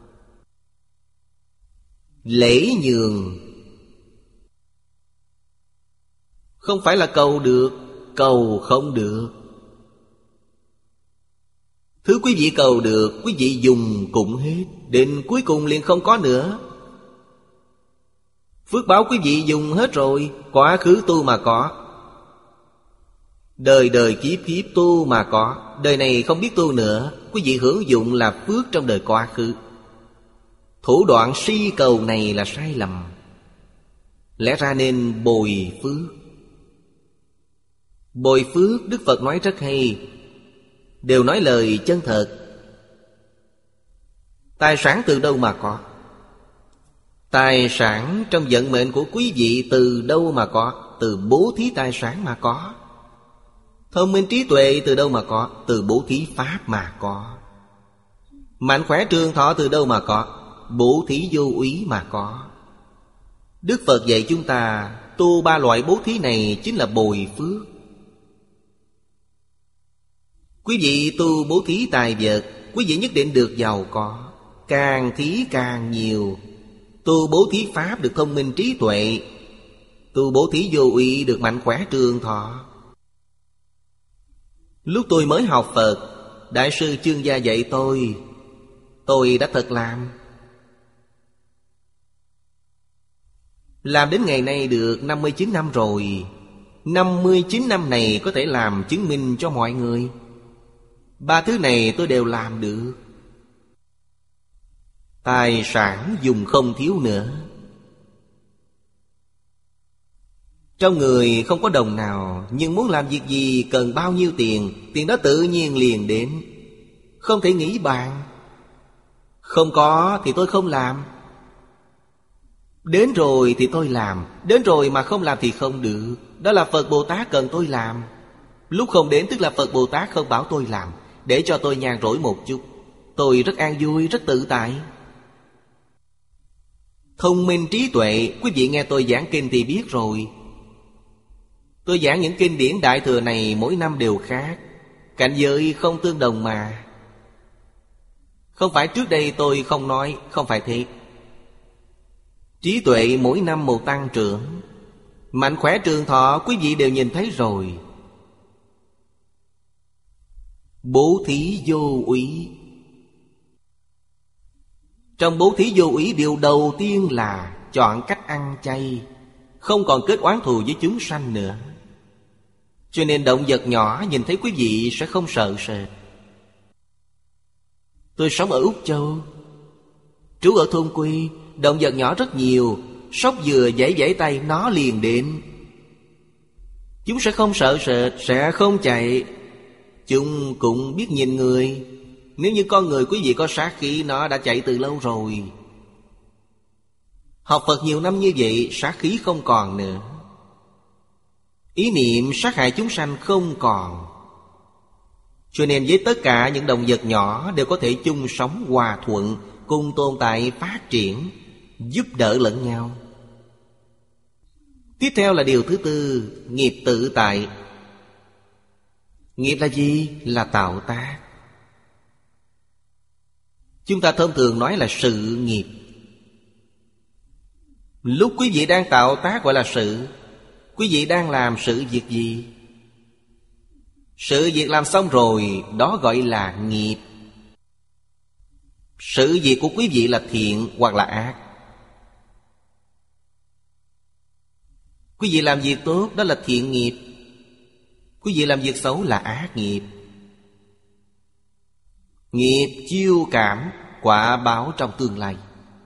Lễ nhường, không phải là cầu được, cầu không được. Thứ quý vị cầu được, quý vị dùng cũng hết, đến cuối cùng liền không có nữa. Phước báo quý vị dùng hết rồi, quá khứ tu mà có, đời đời kiếp kiếp tu mà có. Đời này không biết tu nữa, quý vị hưởng dụng là phước trong đời quá khứ. Thủ đoạn si cầu này là sai lầm. Lẽ ra nên bồi phước. Bồi phước Đức Phật nói rất hay, đều nói lời chân thật. Tài sản từ đâu mà có? Tài sản trong vận mệnh của quý vị từ đâu mà có? Từ bố thí tài sản mà có. Thông minh trí tuệ từ đâu mà có? Từ bố thí pháp mà có. Mạnh khỏe trường thọ từ đâu mà có? Bố thí vô úy mà có. Đức Phật dạy chúng ta tu ba loại bố thí này chính là bồi phước. Quý vị tu bố thí tài vật, quý vị nhất định được giàu có, càng thí càng nhiều. Tu bố thí pháp được thông minh trí tuệ, tu bố thí vô úy được mạnh khỏe trường thọ. Lúc tôi mới học Phật, Đại sư Chương Gia dạy tôi, tôi đã thật làm. Làm đến ngày nay được năm mươi chín năm rồi. Năm mươi chín năm này có thể làm chứng minh cho mọi người. Ba thứ này tôi đều làm được. Tài sản dùng không thiếu nữa. Trong người không có đồng nào, nhưng muốn làm việc gì cần bao nhiêu tiền, tiền đó tự nhiên liền đến, không thể nghĩ bàn. Không có thì tôi không làm. Đến rồi thì tôi làm. Đến rồi mà không làm thì không được. Đó là Phật Bồ Tát cần tôi làm. Lúc không đến tức là Phật Bồ Tát không bảo tôi làm, để cho tôi nhàn rỗi một chút. Tôi rất an vui, rất tự tại. Thông minh trí tuệ, quý vị nghe tôi giảng kinh thì biết rồi. Tôi giảng những kinh điển Đại Thừa này mỗi năm đều khác, cảnh giới không tương đồng mà. Không phải trước đây tôi không nói, không phải thế. Trí tuệ mỗi năm một tăng trưởng, mạnh khỏe trường thọ quý vị đều nhìn thấy rồi. Bố thí vô úy. Trong bố thí vô úy, điều đầu tiên là chọn cách ăn chay, không còn kết oán thù với chúng sanh nữa. Cho nên động vật nhỏ nhìn thấy quý vị sẽ không sợ sệt. Tôi sống ở Úc Châu, trú ở thôn quê, động vật nhỏ rất nhiều. Sóc vừa giãy giãy tay nó liền đến. Chúng sẽ không sợ sệt, sẽ không chạy. Chúng cũng biết nhìn người. Nếu như con người quý vị có sát khí, nó đã chạy từ lâu rồi. Học Phật nhiều năm như vậy, sát khí không còn nữa. Ý niệm sát hại chúng sanh không còn. Cho nên với tất cả những động vật nhỏ đều có thể chung sống hòa thuận, cùng tồn tại phát triển, giúp đỡ lẫn nhau. Tiếp theo là điều thứ tư, nghiệp tự tại. Nghiệp là gì? Là tạo tác. Chúng ta thông thường nói là sự nghiệp. Lúc quý vị đang tạo tác gọi là sự. Quý vị đang làm sự việc gì? Sự việc làm xong rồi, đó gọi là nghiệp. Sự việc của quý vị là thiện hoặc là ác. Quý vị làm việc tốt, đó là thiện nghiệp. Quý vị làm việc xấu là ác nghiệp. Nghiệp chiêu cảm, quả báo trong tương lai.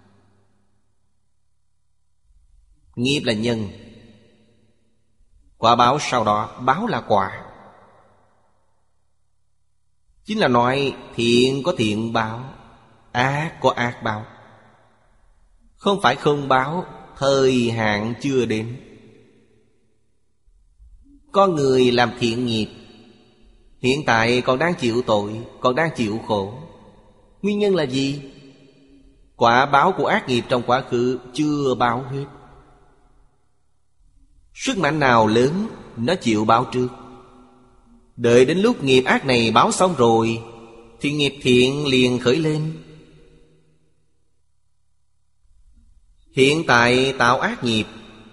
Nghiệp là nhân, quả báo sau đó, báo là quả. Chính là nói thiện có thiện báo, ác có ác báo. Không phải không báo, thời hạn chưa đến. Con người làm thiện nghiệp, hiện tại còn đang chịu tội, còn đang chịu khổ. Nguyên nhân là gì? Quả báo của ác nghiệp trong quá khứ chưa báo hết. Sức mạnh nào lớn, nó chịu báo trước. Đợi đến lúc nghiệp ác này báo xong rồi, thì nghiệp thiện liền khởi lên. Hiện tại tạo ác nghiệp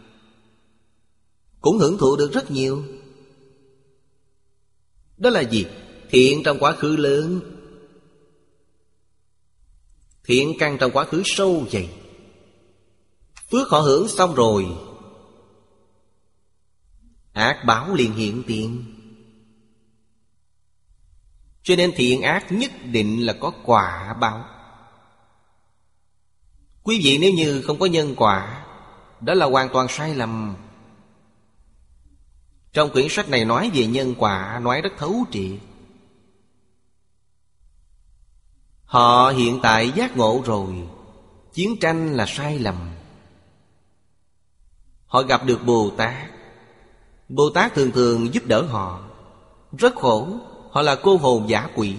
cũng hưởng thụ được rất nhiều. Đó là gì? Thiện trong quá khứ lớn, thiện căn trong quá khứ sâu dày. Phước họ hưởng xong rồi, ác báo liền hiện tiền. Cho nên thiện ác nhất định là có quả báo. Quý vị nếu như không có nhân quả, đó là hoàn toàn sai lầm. Trong quyển sách này nói về nhân quả, nói rất thấu triệt. Họ hiện tại giác ngộ rồi, chiến tranh là sai lầm. Họ gặp được Bồ Tát, Bồ Tát thường thường giúp đỡ họ. Rất khổ, họ là cô hồn giả quỷ.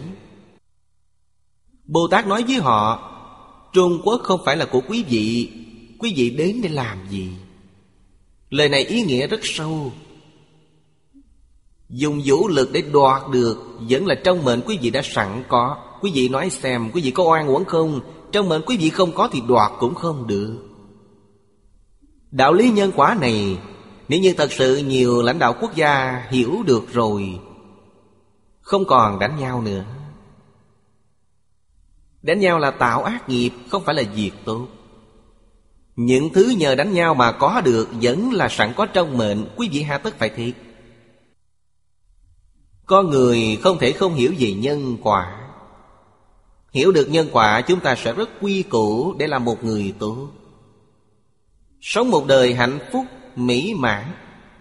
Bồ Tát nói với họ, Trung Quốc không phải là của quý vị, quý vị đến để làm gì? Lời này ý nghĩa rất sâu. Dùng vũ lực để đoạt được vẫn là trong mệnh quý vị đã sẵn có. Quý vị nói xem, quý vị có oan uổng không? Trong mệnh quý vị không có thì đoạt cũng không được. Đạo lý nhân quả này, nếu như thật sự nhiều lãnh đạo quốc gia hiểu được rồi, không còn đánh nhau nữa. Đánh nhau là tạo ác nghiệp, không phải là việc tốt. Những thứ nhờ đánh nhau mà có được vẫn là sẵn có trong mệnh, quý vị hà tất phải thiệt. Con người không thể không hiểu về nhân quả. Hiểu được nhân quả, chúng ta sẽ rất quy củ để làm một người tốt, sống một đời hạnh phúc, mỹ mãn.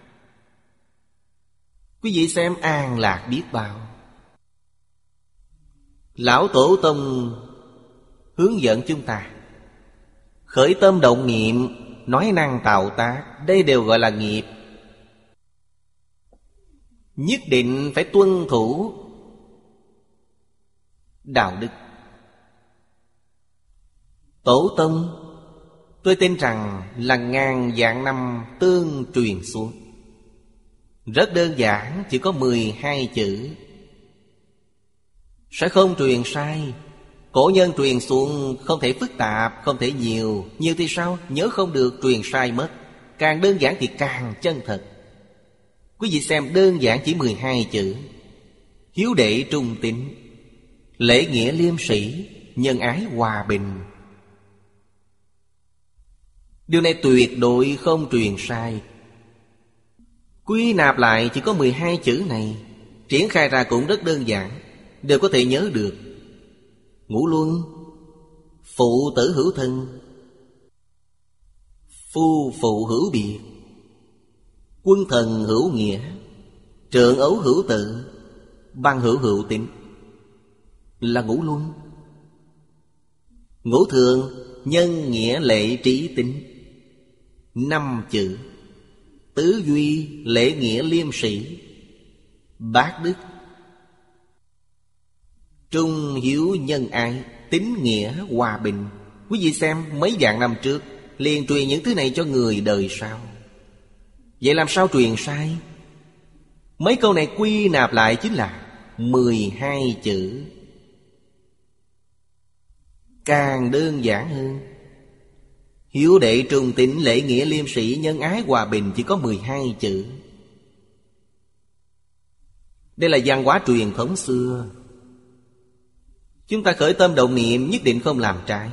Quý vị xem an lạc biết bao. Lão Tổ Tông hướng dẫn chúng ta khởi tâm động niệm, nói năng tạo tác, đây đều gọi là nghiệp. Nhất định phải tuân thủ đạo đức. Tổ tông tôi tin rằng là ngàn vạn năm tương truyền xuống. Rất đơn giản, chỉ có mười hai chữ, sẽ không truyền sai. Cổ nhân truyền xuống không thể phức tạp, không thể nhiều. Nhiều thì sao? Nhớ không được, truyền sai mất. Càng đơn giản thì càng chân thật. Quý vị xem đơn giản chỉ mười hai chữ: hiếu đệ trung tín, lễ nghĩa liêm sĩ, nhân ái hòa bình. Điều này tuyệt đối không truyền sai. Quy nạp lại chỉ có mười hai chữ này, triển khai ra cũng rất đơn giản, đều có thể nhớ được. Ngũ luân, phụ tử hữu thân, phu phụ hữu biệt, quân thần hữu nghĩa, trượng ấu hữu tự, băng hữu hữu tín, là ngũ luân. Ngũ thường, nhân nghĩa lễ trí tín, năm chữ. Tứ duy, lễ nghĩa liêm sĩ, bát đức, trung hiếu nhân ái, tín nghĩa hòa bình. Quý vị xem mấy vạn năm trước liền truyền những thứ này cho người đời sau. Vậy làm sao truyền sai? Mấy câu này quy nạp lại chính là mười hai chữ. Càng đơn giản hơn. Hiếu đệ trung tín, lễ nghĩa liêm sĩ, nhân ái hòa bình, chỉ có mười hai chữ. Đây là văn hóa truyền thống xưa. Chúng ta khởi tâm động niệm nhất định không làm trái.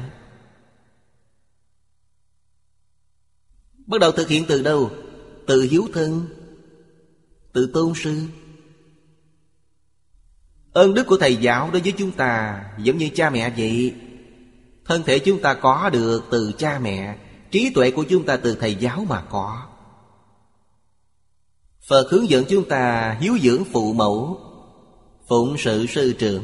Bắt đầu thực hiện từ đâu? Từ hiếu thân, từ tôn sư. Ơn đức của thầy giáo đối với chúng ta giống như cha mẹ vậy. Thân thể chúng ta có được từ cha mẹ, trí tuệ của chúng ta từ thầy giáo mà có. Phật hướng dẫn chúng ta hiếu dưỡng phụ mẫu, phụng sự sư trưởng.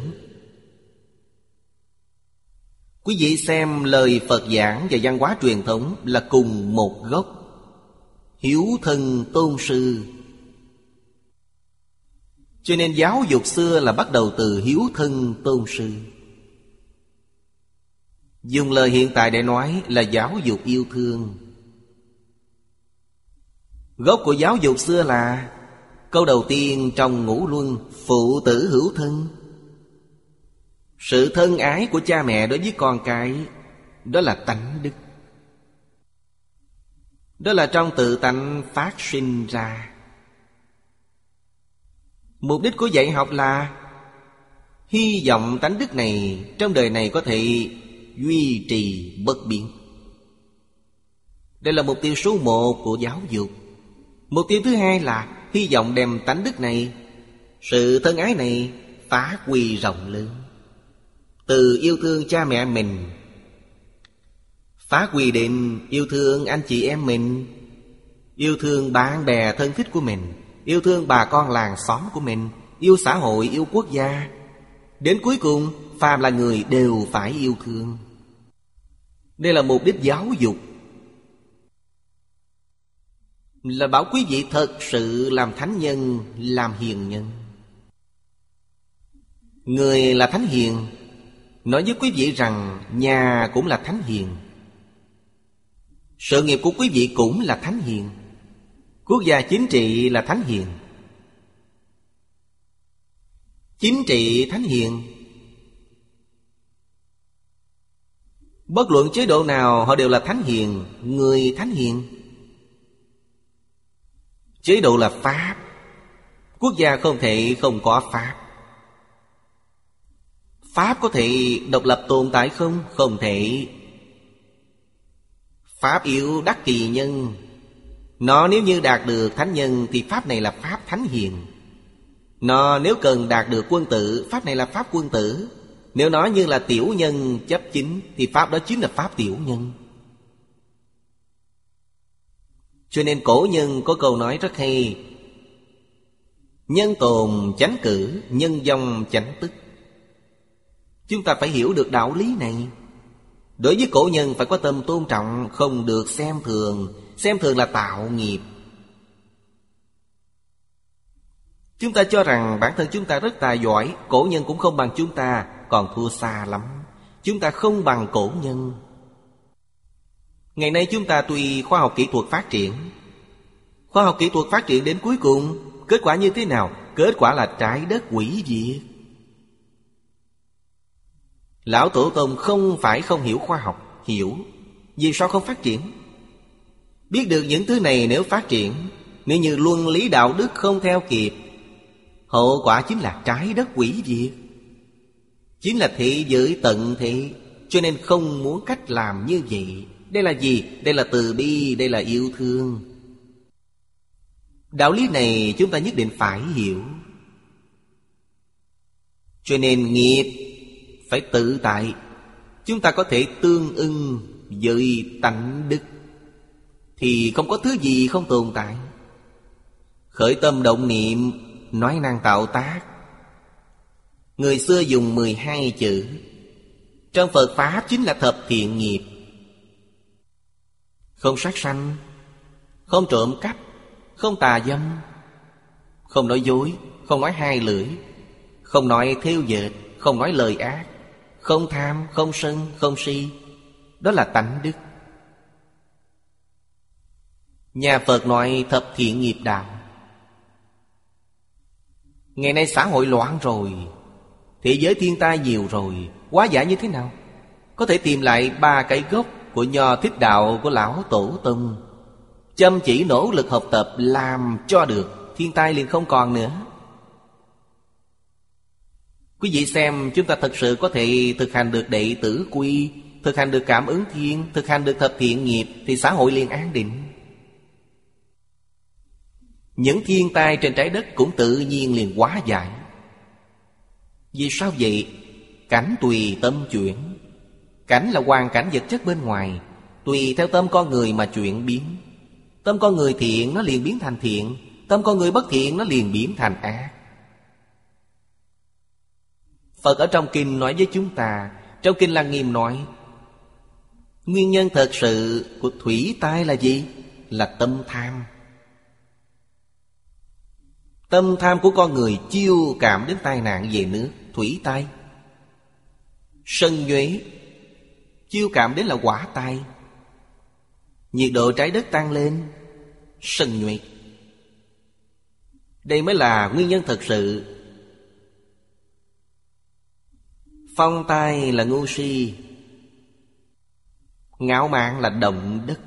Quý vị xem lời Phật giảng và văn hóa truyền thống là cùng một gốc. Hiếu thân tôn sư. Cho nên giáo dục xưa là bắt đầu từ hiếu thân tôn sư. Dùng lời hiện tại để nói là giáo dục yêu thương. Gốc của giáo dục xưa là câu đầu tiên trong ngũ luân: phụ tử hữu thân. Sự thân ái của cha mẹ đối với con cái, đó là tánh đức. Đó là trong tự tánh phát sinh ra. Mục đích của dạy học là hy vọng tánh đức này trong đời này có thể duy trì bất biến. Đây là mục tiêu số một của giáo dục. Mục tiêu thứ hai là hy vọng đem tánh đức này, sự thân ái này phát huy rộng lớn. Từ yêu thương cha mẹ mình phát huy đến yêu thương anh chị em mình, yêu thương bạn bè thân thích của mình, yêu thương bà con làng xóm của mình, yêu xã hội, yêu quốc gia. Đến cuối cùng, phàm là người đều phải yêu thương. Đây là mục đích giáo dục. Là bảo quý vị thật sự làm thánh nhân, làm hiền nhân. Người là thánh hiền, nói với quý vị rằng nhà cũng là thánh hiền, sự nghiệp của quý vị cũng là thánh hiền, quốc gia chính trị là thánh hiền. Chính trị thánh hiền, bất luận chế độ nào họ đều là thánh hiền, người thánh hiền. Chế độ là pháp, quốc gia không thể không có pháp. Pháp có thể độc lập tồn tại không? Không thể. Pháp yếu đắc kỳ nhân. Nó nếu như đạt được thánh nhân thì pháp này là pháp thánh hiền. Nó nếu cần đạt được quân tử, pháp này là pháp quân tử. Nếu nói như là tiểu nhân chấp chính thì pháp đó chính là pháp tiểu nhân. Cho nên cổ nhân có câu nói rất hay: nhân tồn chánh cử, nhân vong chánh tức. Chúng ta phải hiểu được đạo lý này. Đối với cổ nhân phải có tâm tôn trọng, không được xem thường. Xem thường là tạo nghiệp. Chúng ta cho rằng bản thân chúng ta rất tài giỏi, cổ nhân cũng không bằng chúng ta, còn thua xa lắm. Chúng ta không bằng cổ nhân. Ngày nay chúng ta tuy khoa học kỹ thuật phát triển, khoa học kỹ thuật phát triển đến cuối cùng, kết quả như thế nào? Kết quả là trái đất hủy diệt. Lão Tổ Tông không phải không hiểu khoa học, hiểu. Vì sao không phát triển? Biết được những thứ này nếu phát triển, nếu như luân lý đạo đức không theo kịp, hậu quả chính là trái đất hủy diệt, chính là thế giới tận thế. Cho nên không muốn cách làm như vậy. Đây là gì? Đây là từ bi, đây là yêu thương. Đạo lý này chúng ta nhất định phải hiểu. Cho nên nghiệp phải tự tại. Chúng ta có thể tương ưng với tánh đức, thì không có thứ gì không tồn tại. Khởi tâm động niệm, nói năng tạo tác. Người xưa dùng mười hai chữ. Trong Phật Pháp chính là thập thiện nghiệp. Không sát sanh, không trộm cắp, không tà dâm, không nói dối, không nói hai lưỡi, không nói thêu dệt, không nói lời ác, không tham, không sân, không si. Đó là tánh đức. Nhà Phật nói thập thiện nghiệp đạo. Ngày nay xã hội loạn rồi, thế giới thiên tai nhiều rồi, hóa giải như thế nào? Có thể tìm lại ba cái gốc của nho thích đạo của Lão Tổ Tông, chăm chỉ nỗ lực học tập, làm cho được, thiên tai liền không còn nữa. Quý vị xem, chúng ta thật sự có thể thực hành được đệ tử quy, thực hành được cảm ứng thiên, thực hành được thập thiện nghiệp, thì xã hội liền an định. Những thiên tai trên trái đất cũng tự nhiên liền hóa giải. Vì sao vậy? Cảnh tùy tâm chuyển. Cảnh là hoàn cảnh vật chất bên ngoài, tùy theo tâm con người mà chuyển biến. Tâm con người thiện nó liền biến thành thiện, tâm con người bất thiện nó liền biến thành ác. Phật ở trong kinh nói với chúng ta, trong kinh Lăng Nghiêm nói, nguyên nhân thật sự của thủy tai là gì? Là tâm tham. Tâm tham của con người chiêu cảm đến tai nạn về nước, thủy tai. Sân nhuế chiêu cảm đến là hỏa tai. Nhiệt độ trái đất tăng lên, sân nhuế. Đây mới là nguyên nhân thật sự. Phong tai là ngu si, ngạo mạn là động đất.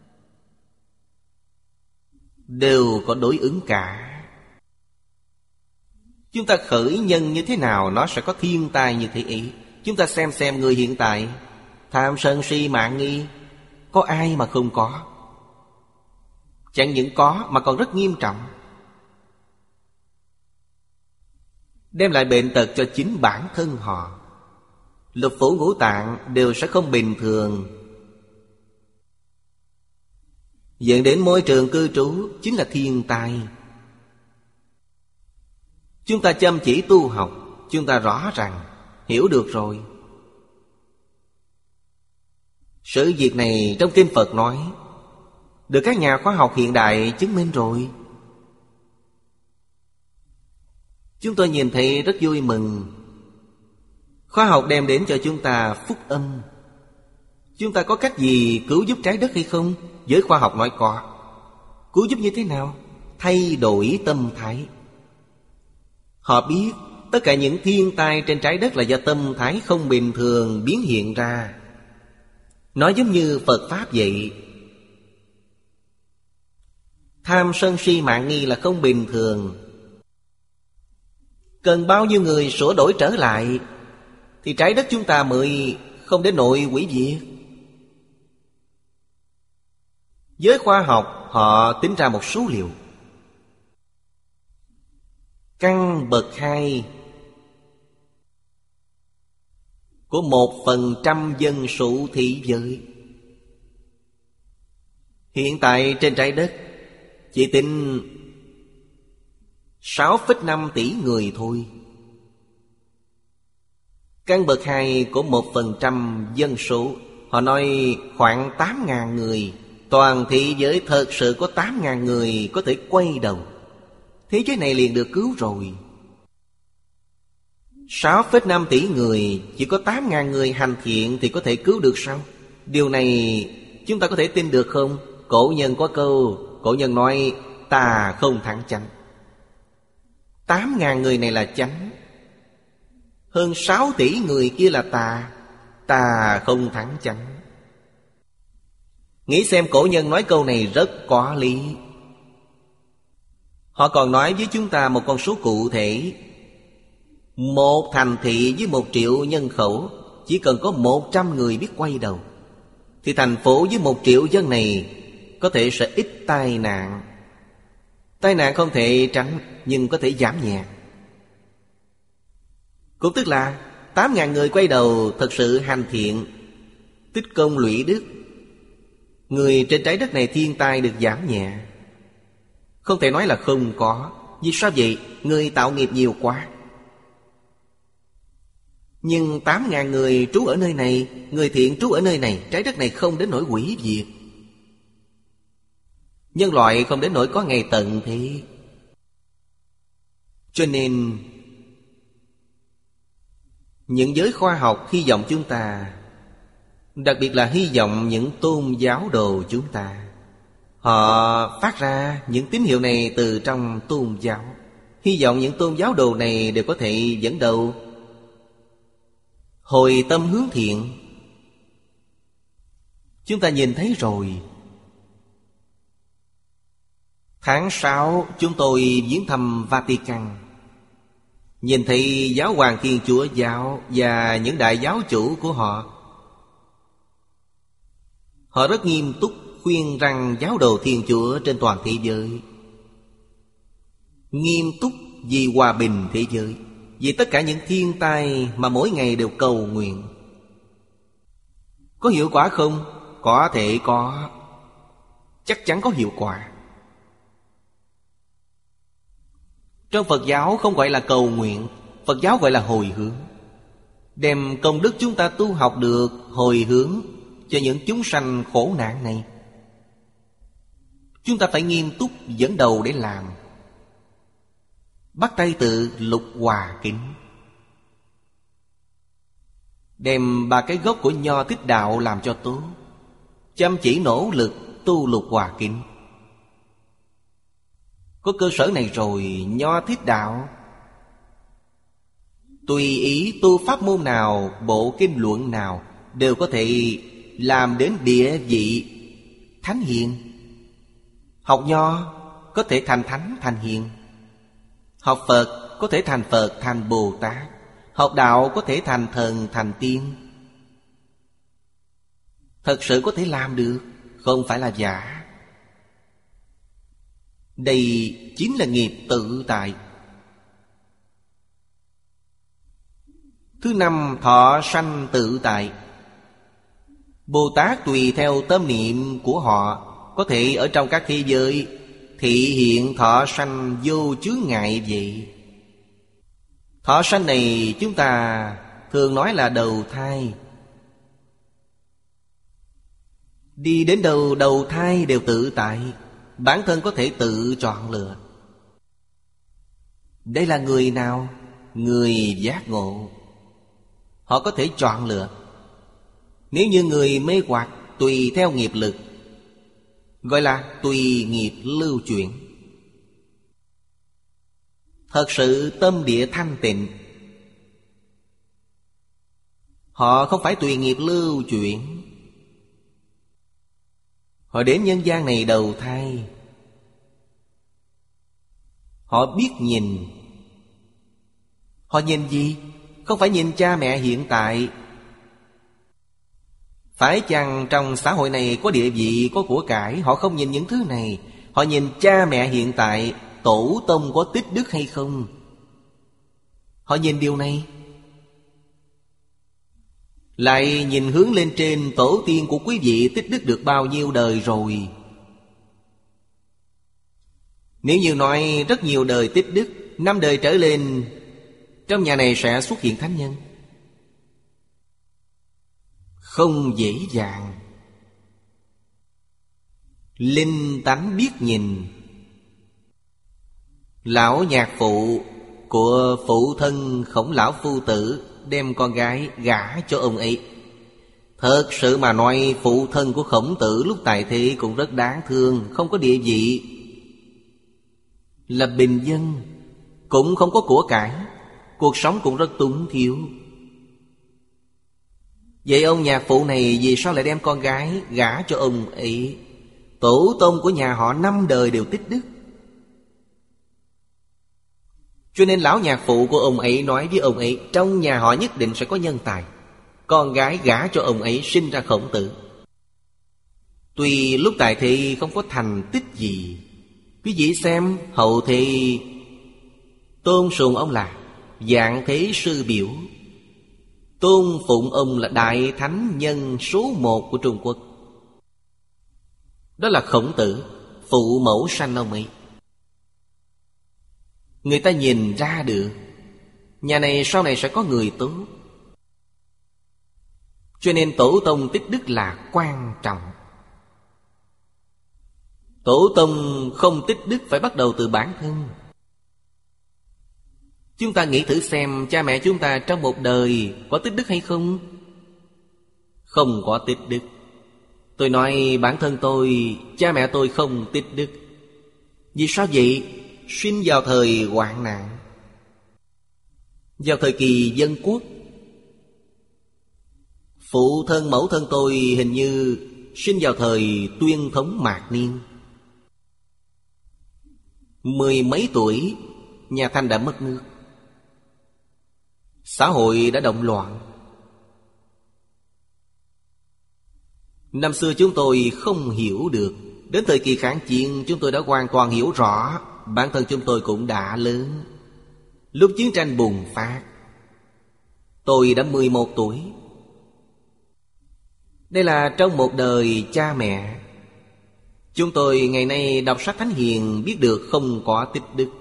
Đều có đối ứng cả. Chúng ta khởi nhân như thế nào, nó sẽ có thiên tai như thế ấy. Chúng ta xem xem người hiện tại, tham sân si mạng nghi, có ai mà không có? Chẳng những có mà còn rất nghiêm trọng, đem lại bệnh tật cho chính bản thân họ. Lục phủ ngũ tạng đều sẽ không bình thường, dẫn đến môi trường cư trú chính là thiên tai. Chúng ta chăm chỉ tu học, chúng ta rõ ràng hiểu được rồi. Sự việc này trong kinh Phật nói, được các nhà khoa học hiện đại chứng minh rồi. Chúng tôi nhìn thấy rất vui mừng. Khoa học đem đến cho chúng ta phúc âm. Chúng ta có cách gì cứu giúp trái đất hay không? Giới khoa học nói có. Cứu giúp như thế nào? Thay đổi tâm thái. Họ biết tất cả những thiên tai trên trái đất là do tâm thái không bình thường biến hiện ra. Nó giống như Phật Pháp vậy. Tham sân si mạng nghi là không bình thường. Cần bao nhiêu người sửa đổi trở lại thì trái đất chúng ta mới không đến nỗi hủy diệt. Giới khoa học họ tính ra một số liệu. Căn bậc hai của một phần trăm dân số thế giới. Hiện tại trên trái đất chỉ tính sáu phẩy năm tỷ người thôi. Căn bậc hai của một phần trăm dân số, họ nói khoảng tám ngàn người. Toàn thế giới thật sự có tám ngàn người có thể quay đầu, thế giới này liền được cứu rồi. Sáu phẩy năm tỷ người, chỉ có tám ngàn người hành thiện thì có thể cứu được sao? Điều này chúng ta có thể tin được không? Cổ nhân có câu, cổ nhân nói tà không thắng chánh. Tám ngàn người này là chánh, hơn sáu tỷ người kia là tà. Tà không thắng chánh. Nghĩ xem cổ nhân nói câu này rất có lý. Họ còn nói với chúng ta một con số cụ thể. Một thành thị với một triệu nhân khẩu, chỉ cần có một trăm người biết quay đầu, thì thành phố với một triệu dân này có thể sẽ ít tai nạn. Tai nạn không thể tránh, nhưng có thể giảm nhẹ. Cũng tức là tám ngàn người quay đầu thật sự hành thiện, tích công lũy đức, người trên trái đất này thiên tai được giảm nhẹ. Không thể nói là không có. Vì sao vậy? Người tạo nghiệp nhiều quá. Nhưng tám ngàn người trú ở nơi này, người thiện trú ở nơi này, trái đất này không đến nỗi hủy diệt. Nhân loại không đến nỗi có ngày tận thế. Cho nên những giới khoa học hy vọng chúng ta, đặc biệt là hy vọng những tôn giáo đồ chúng ta, họ phát ra những tín hiệu này từ trong tôn giáo. Hy vọng những tôn giáo đồ này đều có thể dẫn đầu hồi tâm hướng thiện. Chúng ta nhìn thấy rồi. Tháng sáu chúng tôi viếng thăm Vatican, nhìn thấy giáo hoàng Thiên Chúa giáo và những đại giáo chủ của họ. Họ rất nghiêm túc khuyên rằng giáo đồ Thiên Chúa trên toàn thế giới nghiêm túc vì hòa bình thế giới, vì tất cả những thiên tai mà mỗi ngày đều cầu nguyện. Có hiệu quả không? Có thể có. Chắc chắn có hiệu quả. Trong Phật giáo không gọi là cầu nguyện, Phật giáo gọi là hồi hướng. Đem công đức chúng ta tu học được hồi hướng cho những chúng sanh khổ nạn này. Chúng ta phải nghiêm túc dẫn đầu để làm. Bắt tay từ Lục Hòa Kính, đem ba cái gốc của Nho Thích Đạo làm cho tốt, chăm chỉ nỗ lực tu Lục Hòa Kính. Có cơ sở này rồi, Nho Thích Đạo tùy ý tu pháp môn nào, bộ kinh luận nào đều có thể làm đến địa vị thánh hiền. Học Nho có thể thành thánh thành hiền, học Phật có thể thành Phật thành Bồ Tát, học đạo có thể thành thần thành tiên. Thật sự có thể làm được, không phải là giả. Đây chính là nghiệp tự tại. Thứ năm, thọ sanh tự tại. Bồ Tát tùy theo tâm niệm của họ có thể ở trong các thế giới thị hiện thọ sanh vô chướng ngại vậy. Thọ sanh này chúng ta thường nói là đầu thai. Đi đến đâu đầu thai đều tự tại, bản thân có thể tự chọn lựa. Đây là người nào? Người giác ngộ. Họ có thể chọn lựa. Nếu như người mê hoặc tùy theo nghiệp lực, gọi là tùy nghiệp lưu chuyển. Thật sự tâm địa thanh tịnh, họ không phải tùy nghiệp lưu chuyển. Họ đến nhân gian này đầu thai, họ biết nhìn. Họ nhìn gì? Không phải nhìn cha mẹ hiện tại. Phải chăng trong xã hội này có địa vị, có của cải? Họ không nhìn những thứ này. Họ nhìn cha mẹ hiện tại, tổ tông có tích đức hay không. Họ nhìn điều này. Lại nhìn hướng lên trên, tổ tiên của quý vị tích đức được bao nhiêu đời rồi. Nếu như nói rất nhiều đời tích đức, năm đời trở lên, trong nhà này sẽ xuất hiện thánh nhân. Không dễ dàng. Linh tánh biết nhìn. Lão nhạc phụ của phụ thân Khổng lão phu tử đem con gái gả cho ông ấy. Thật sự mà nói, phụ thân của Khổng tử lúc tại thế cũng rất đáng thương, không có địa vị, là bình dân, cũng không có của cải, cuộc sống cũng rất túng thiếu. Vậy ông nhạc phụ này vì sao lại đem con gái gả cho ông ấy? Tổ tông của nhà họ năm đời đều tích đức, cho nên lão nhạc phụ của ông ấy nói với ông ấy, trong nhà họ nhất định sẽ có nhân tài. Con gái gả cho ông ấy sinh ra Khổng tử. Tuy lúc tại thế không có thành tích gì, quý vị xem hậu thế tôn sùng ông là Dạng Thế Sư Biểu, tôn phụng ông là đại thánh nhân số một của Trung Quốc. Đó là Khổng tử, phụ mẫu sanh ông ấy. Người ta nhìn ra được nhà này sau này sẽ có người tốt. Cho nên tổ tông tích đức là quan trọng. Tổ tông không tích đức phải bắt đầu từ bản thân. Chúng ta nghĩ thử xem, cha mẹ chúng ta trong một đời có tích đức hay không? Không có tích đức. Tôi nói bản thân tôi, cha mẹ tôi không tích đức. Vì sao vậy? Sinh vào thời hoạn nạn, vào thời kỳ dân quốc. Phụ thân mẫu thân tôi hình như sinh vào thời Tuyên thống mạt niên. Mười mấy tuổi, nhà Thanh đã mất nước, xã hội đã động loạn. Năm xưa chúng tôi không hiểu được. Đến thời kỳ kháng chiến chúng tôi đã hoàn toàn hiểu rõ. Bản thân chúng tôi cũng đã lớn. Lúc chiến tranh bùng phát, tôi đã mười một tuổi. Đây là trong một đời cha mẹ. Chúng tôi ngày nay đọc sách Thánh Hiền biết được không có tích đức.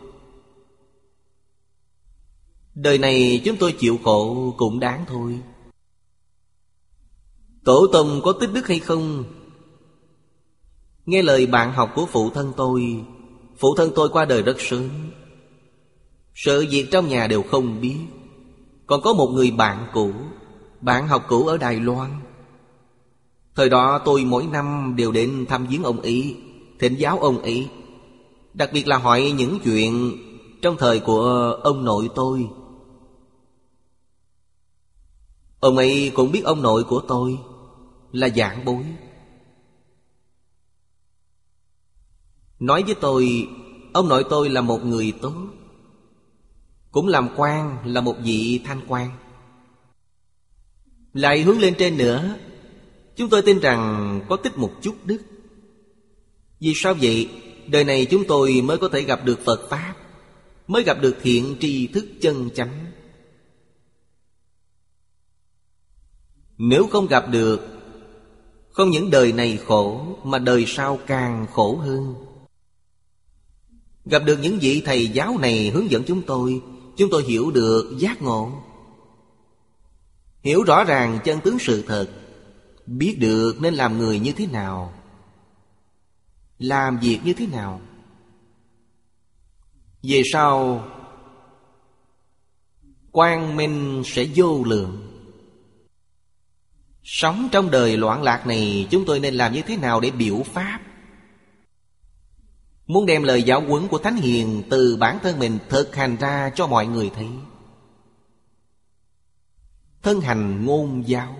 Đời này chúng tôi chịu khổ cũng đáng thôi. Tổ tông có tích đức hay không? Nghe lời bạn học của phụ thân tôi. Phụ thân tôi qua đời rất sớm, sự việc trong nhà đều không biết. Còn có một người bạn cũ, bạn học cũ ở Đài Loan. Thời đó tôi mỗi năm đều đến thăm viếng ông ấy, thỉnh giáo ông ấy. Đặc biệt là hỏi những chuyện trong thời của ông nội tôi. Ông ấy cũng biết ông nội của tôi là vạn bối. Nói với tôi, ông nội tôi là một người tốt, cũng làm quan, là một vị thanh quan. Lại hướng lên trên nữa, chúng tôi tin rằng có tích một chút đức. Vì sao vậy? Đời này chúng tôi mới có thể gặp được Phật Pháp, mới gặp được thiện tri thức chân chánh. Nếu không gặp được, không những đời này khổ, mà đời sau càng khổ hơn. Gặp được những vị thầy giáo này hướng dẫn chúng tôi, chúng tôi hiểu được giác ngộ, hiểu rõ ràng chân tướng sự thật, biết được nên làm người như thế nào, làm việc như thế nào. Về sau quang minh sẽ vô lượng. Sống trong đời loạn lạc này, chúng tôi nên làm như thế nào để biểu pháp? Muốn đem lời giáo huấn của Thánh Hiền từ bản thân mình thực hành ra cho mọi người thấy. Thân hành ngôn giáo,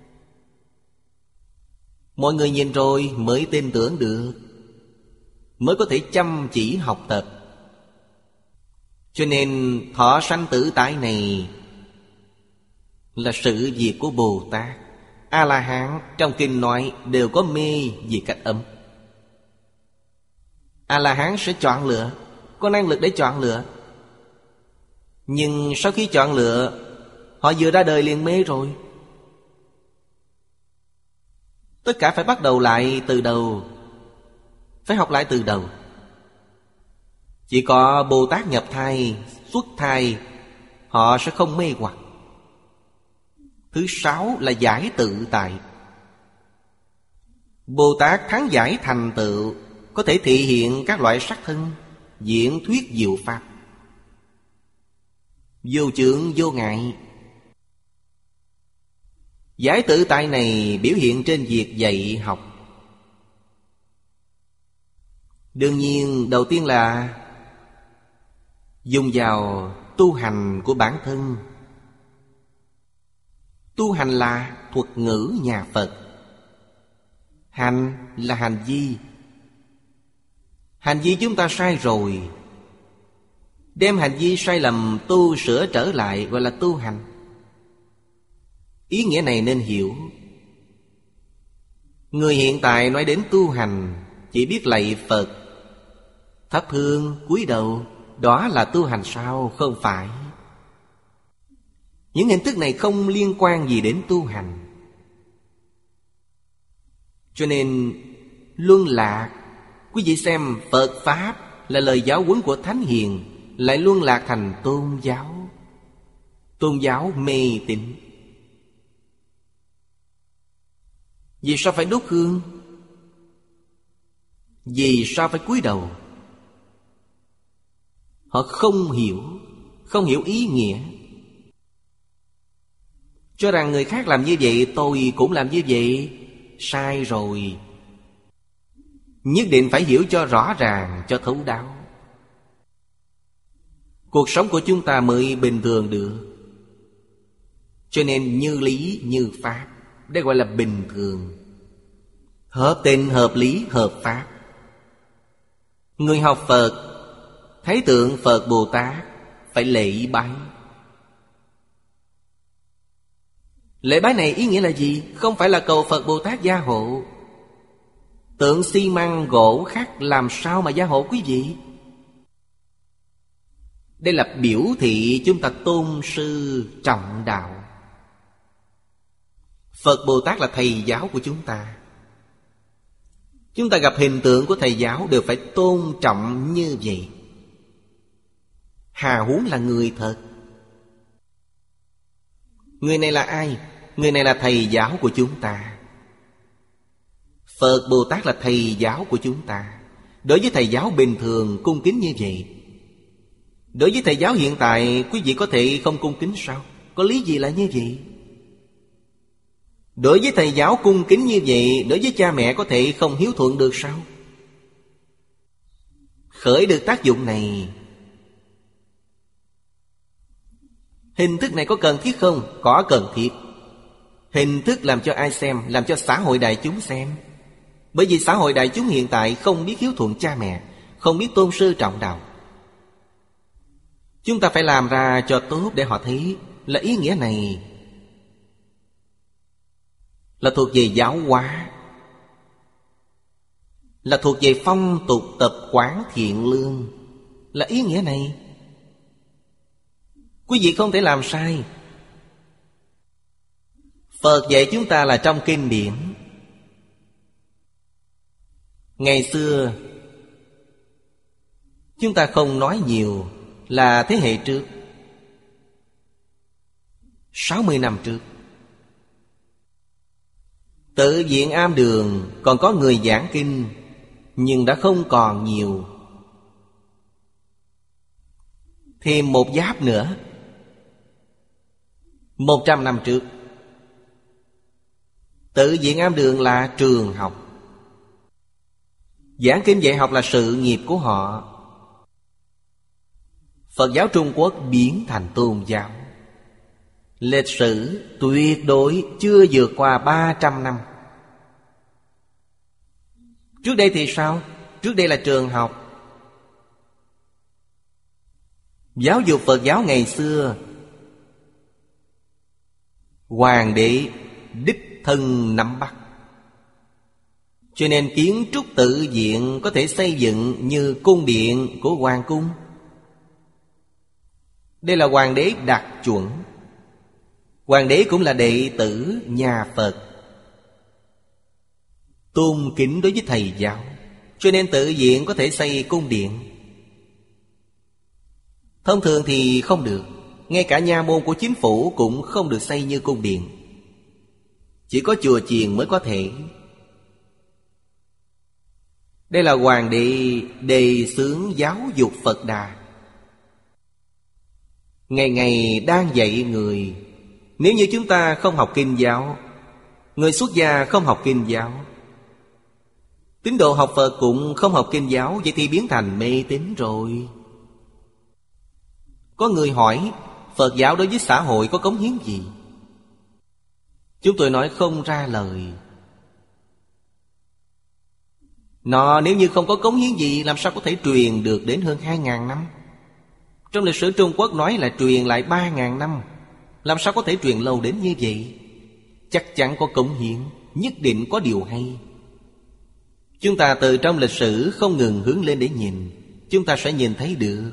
mọi người nhìn rồi mới tin tưởng được, mới có thể chăm chỉ học tập. Cho nên thọ sanh tử tái này là sự việc của Bồ Tát. A-la-hán trong kinh nói đều có mê vì cách âm. A-la-hán sẽ chọn lựa, có năng lực để chọn lựa. Nhưng sau khi chọn lựa, họ vừa ra đời liền mê rồi. Tất cả phải bắt đầu lại từ đầu, phải học lại từ đầu. Chỉ có Bồ Tát nhập thai, xuất thai, họ sẽ không mê hoặc. Thứ sáu là giải tự tại. Bồ Tát thắng giải thành tựu, có thể thị hiện các loại sắc thân, diễn thuyết diệu pháp, vô chướng vô ngại. Giải tự tại này biểu hiện trên việc dạy học. Đương nhiên đầu tiên là dùng vào tu hành của bản thân. Tu hành là thuật ngữ nhà Phật. Hành là hành vi. Hành vi chúng ta sai rồi, đem hành vi sai lầm tu sửa trở lại gọi là tu hành. Ý nghĩa này nên hiểu. Người hiện tại nói đến tu hành chỉ biết lạy Phật, thắp hương, cúi đầu, đó là tu hành sao? Không phải. Những hình thức này không liên quan gì đến tu hành. Cho nên luân lạc, quý vị xem Phật Pháp là lời giáo huấn của Thánh Hiền, lại luân lạc thành tôn giáo. Tôn giáo mê tín. Vì sao phải đốt hương? Vì sao phải cúi đầu? Họ không hiểu, không hiểu ý nghĩa, cho rằng người khác làm như vậy tôi cũng làm như vậy. Sai rồi. Nhất định phải hiểu cho rõ ràng, cho thấu đáo, cuộc sống của chúng ta mới bình thường được. Cho nên như lý như pháp, đây gọi là bình thường, hợp tình hợp lý hợp pháp. Người học Phật thấy tượng Phật Bồ Tát phải lễ bái. Lễ bái này ý nghĩa là gì? Không phải là cầu Phật Bồ Tát gia hộ. Tượng xi măng gỗ khắc làm sao mà gia hộ quý vị? Đây là biểu thị chúng ta tôn sư trọng đạo. Phật Bồ Tát là thầy giáo của chúng ta. Chúng ta gặp hình tượng của thầy giáo đều phải tôn trọng như vậy. Hà huống là người thật. Người này là ai? Người này là thầy giáo của chúng ta. Phật Bồ Tát là thầy giáo của chúng ta. Đối với thầy giáo bình thường cung kính như vậy, đối với thầy giáo hiện tại quý vị có thể không cung kính sao? Có lý gì là như vậy? Đối với thầy giáo cung kính như vậy, đối với cha mẹ có thể không hiếu thuận được sao? Khởi được tác dụng này. Hình thức này có cần thiết không? Có cần thiết. Hình thức làm cho ai xem? Làm cho xã hội đại chúng xem. Bởi vì xã hội đại chúng hiện tại không biết hiếu thuận cha mẹ, không biết tôn sư trọng đạo. Chúng ta phải làm ra cho tốt để họ thấy là ý nghĩa này, là thuộc về giáo hóa, là thuộc về phong tục tập quán thiện lương, là ý nghĩa này. Quý vị không thể làm sai. Phật dạy chúng ta là trong kinh điển. Ngày xưa chúng ta không nói nhiều, là thế hệ trước, sáu mươi năm trước, Tự viện Am Đường còn có người giảng kinh, nhưng đã không còn nhiều. Thêm một giáp nữa, một trăm năm trước, Tự viện Am Đường là trường học. Giảng kinh dạy học là sự nghiệp của họ. Phật giáo Trung Quốc biến thành tôn giáo. Lịch sử tuyệt đối chưa vượt qua ba trăm năm. Trước đây thì sao? Trước đây là trường học. Giáo dục Phật giáo ngày xưa, hoàng đế đích thân nắm bắt. Cho nên kiến trúc tự viện có thể xây dựng như cung điện của hoàng cung. Đây là hoàng đế đạt chuẩn. Hoàng đế cũng là đệ tử nhà Phật. tôn kính đối với thầy giáo, cho nên tự viện có thể xây cung điện. Thông thường thì không được. Ngay cả nha môn của chính phủ cũng không được xây như cung điện. Chỉ có chùa chiền mới có thể. Đây là hoàng đế đề xướng giáo dục Phật Đà, ngày ngày đang dạy người. Nếu như chúng ta không học kinh giáo, người xuất gia không học kinh giáo, tín đồ học Phật cũng không học kinh giáo, vậy thì biến thành mê tín rồi. Có người hỏi Phật giáo đối với xã hội có cống hiến gì? Chúng tôi nói không ra lời. Nó nếu như không có cống hiến gì, làm sao có thể truyền được đến hơn hai ngàn năm? Trong lịch sử Trung Quốc nói là truyền lại ba ngàn năm. Làm sao có thể truyền lâu đến như vậy? Chắc chắn có cống hiến, nhất định có điều hay. Chúng ta từ trong lịch sử không ngừng hướng lên để nhìn, chúng ta sẽ nhìn thấy được.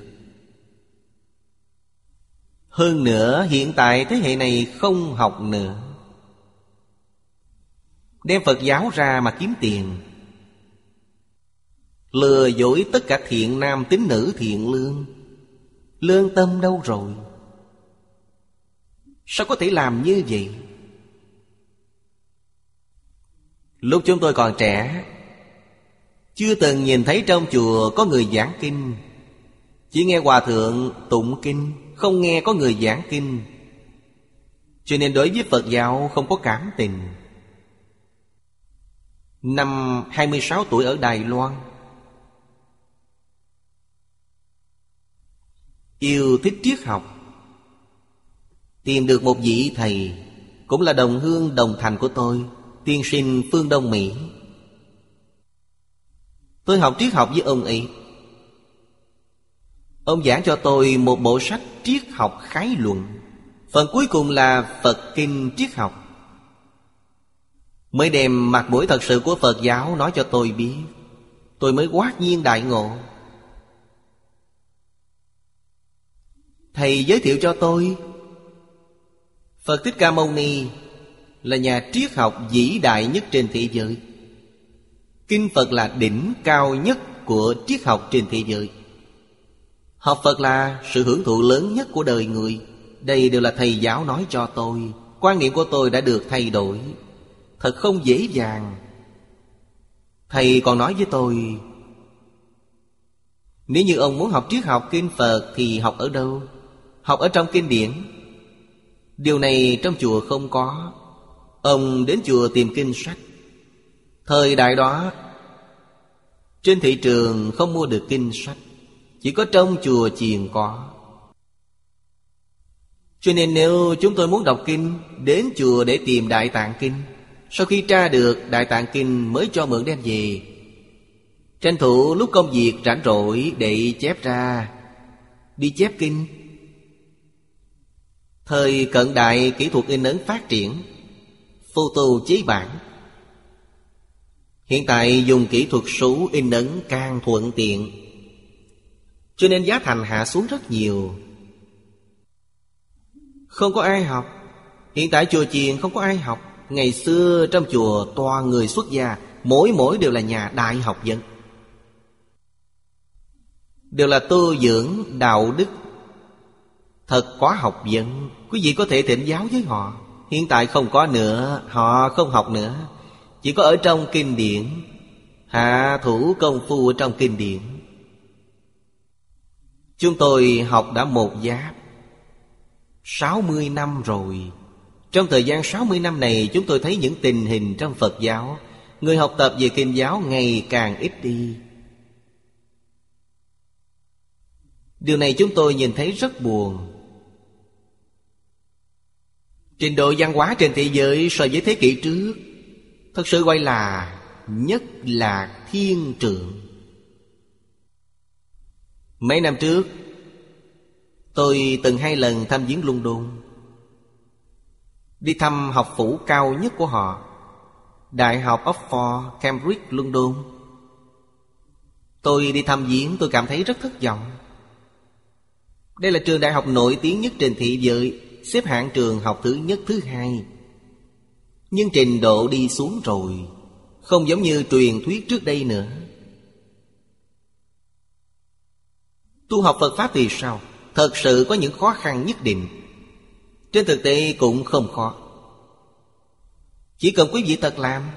Hơn nữa hiện tại thế hệ này không học nữa, đem Phật giáo ra mà kiếm tiền, lừa dối tất cả thiện nam tín nữ thiện lương. Lương tâm đâu rồi? Sao có thể làm như vậy? Lúc chúng tôi còn trẻ, chưa từng nhìn thấy trong chùa có người giảng kinh. Chỉ nghe hòa thượng tụng kinh, không nghe có người giảng kinh. Cho nên đối với Phật giáo không có cảm tình. Năm hai mươi sáu tuổi ở Đài Loan, yêu thích triết học, tìm được một vị thầy, cũng là đồng hương đồng thành của tôi, tiên sinh Phương Đông Mỹ. Tôi học triết học với ông ấy. Ông giảng cho tôi một bộ sách triết học khái luận. Phần cuối cùng là Phật kinh triết học. Mới đem mặt mũi thật sự của Phật giáo nói cho tôi biết. Tôi mới hoát nhiên đại ngộ. Thầy giới thiệu cho tôi, Phật Thích Ca Mâu Ni là nhà triết học vĩ đại nhất trên thế giới. Kinh Phật là đỉnh cao nhất của triết học trên thế giới. Học Phật là sự hưởng thụ lớn nhất của đời người. Đây đều là thầy giáo nói cho tôi. Quan niệm của tôi đã được thay đổi. Thật không dễ dàng. Thầy còn nói với tôi, nếu như ông muốn học triết học kinh Phật thì học ở đâu? Học ở trong kinh điển. Điều này trong chùa không có. Ông đến chùa tìm kinh sách. Thời đại đó trên thị trường không mua được kinh sách, chỉ có trong chùa chiền có. Cho nên nếu chúng tôi muốn đọc kinh, đến chùa để tìm Đại Tạng Kinh. Sau khi tra được Đại Tạng Kinh mới cho mượn đem về. Tranh thủ lúc công việc rảnh rỗi để chép ra, đi chép kinh. Thời cận đại kỹ thuật in ấn phát triển, photo chế bản. Hiện tại dùng kỹ thuật số in ấn càng thuận tiện, cho nên giá thành hạ xuống rất nhiều. Không có ai học. Hiện tại chùa chiền không có ai học. Ngày xưa trong chùa toàn người xuất gia, mỗi mỗi đều là nhà đại học vấn, đều là tu dưỡng đạo đức, thật có học vấn. Quý vị có thể thỉnh giáo với họ. Hiện tại không có nữa, họ không học nữa. Chỉ có ở trong kinh điển, hạ thủ công phu ở trong kinh điển. Chúng tôi học đã một giáp sáu mươi năm rồi. Trong thời gian sáu mươi năm này, chúng tôi thấy những tình hình trong Phật giáo, người học tập về kinh giáo ngày càng ít đi. Điều này chúng tôi nhìn thấy rất buồn. Trình độ văn hóa trên thế giới so với thế kỷ trước thật sự gọi là nhất lạc thiên trượng. Mấy năm trước tôi từng hai lần thăm viếng London, đi thăm học phủ cao nhất của họ, Đại học Oxford, Cambridge, London. Tôi đi thăm viếng, tôi cảm thấy rất thất vọng. Đây là trường đại học nổi tiếng nhất trên thế giới, xếp hạng trường học thứ nhất, thứ hai. Nhưng trình độ đi xuống rồi, Không giống như truyền thuyết trước đây nữa. Tu học Phật Pháp thì sao? Thật sự có những khó khăn nhất định. Trên thực tế cũng không khó. Chỉ cần quý vị thật làm,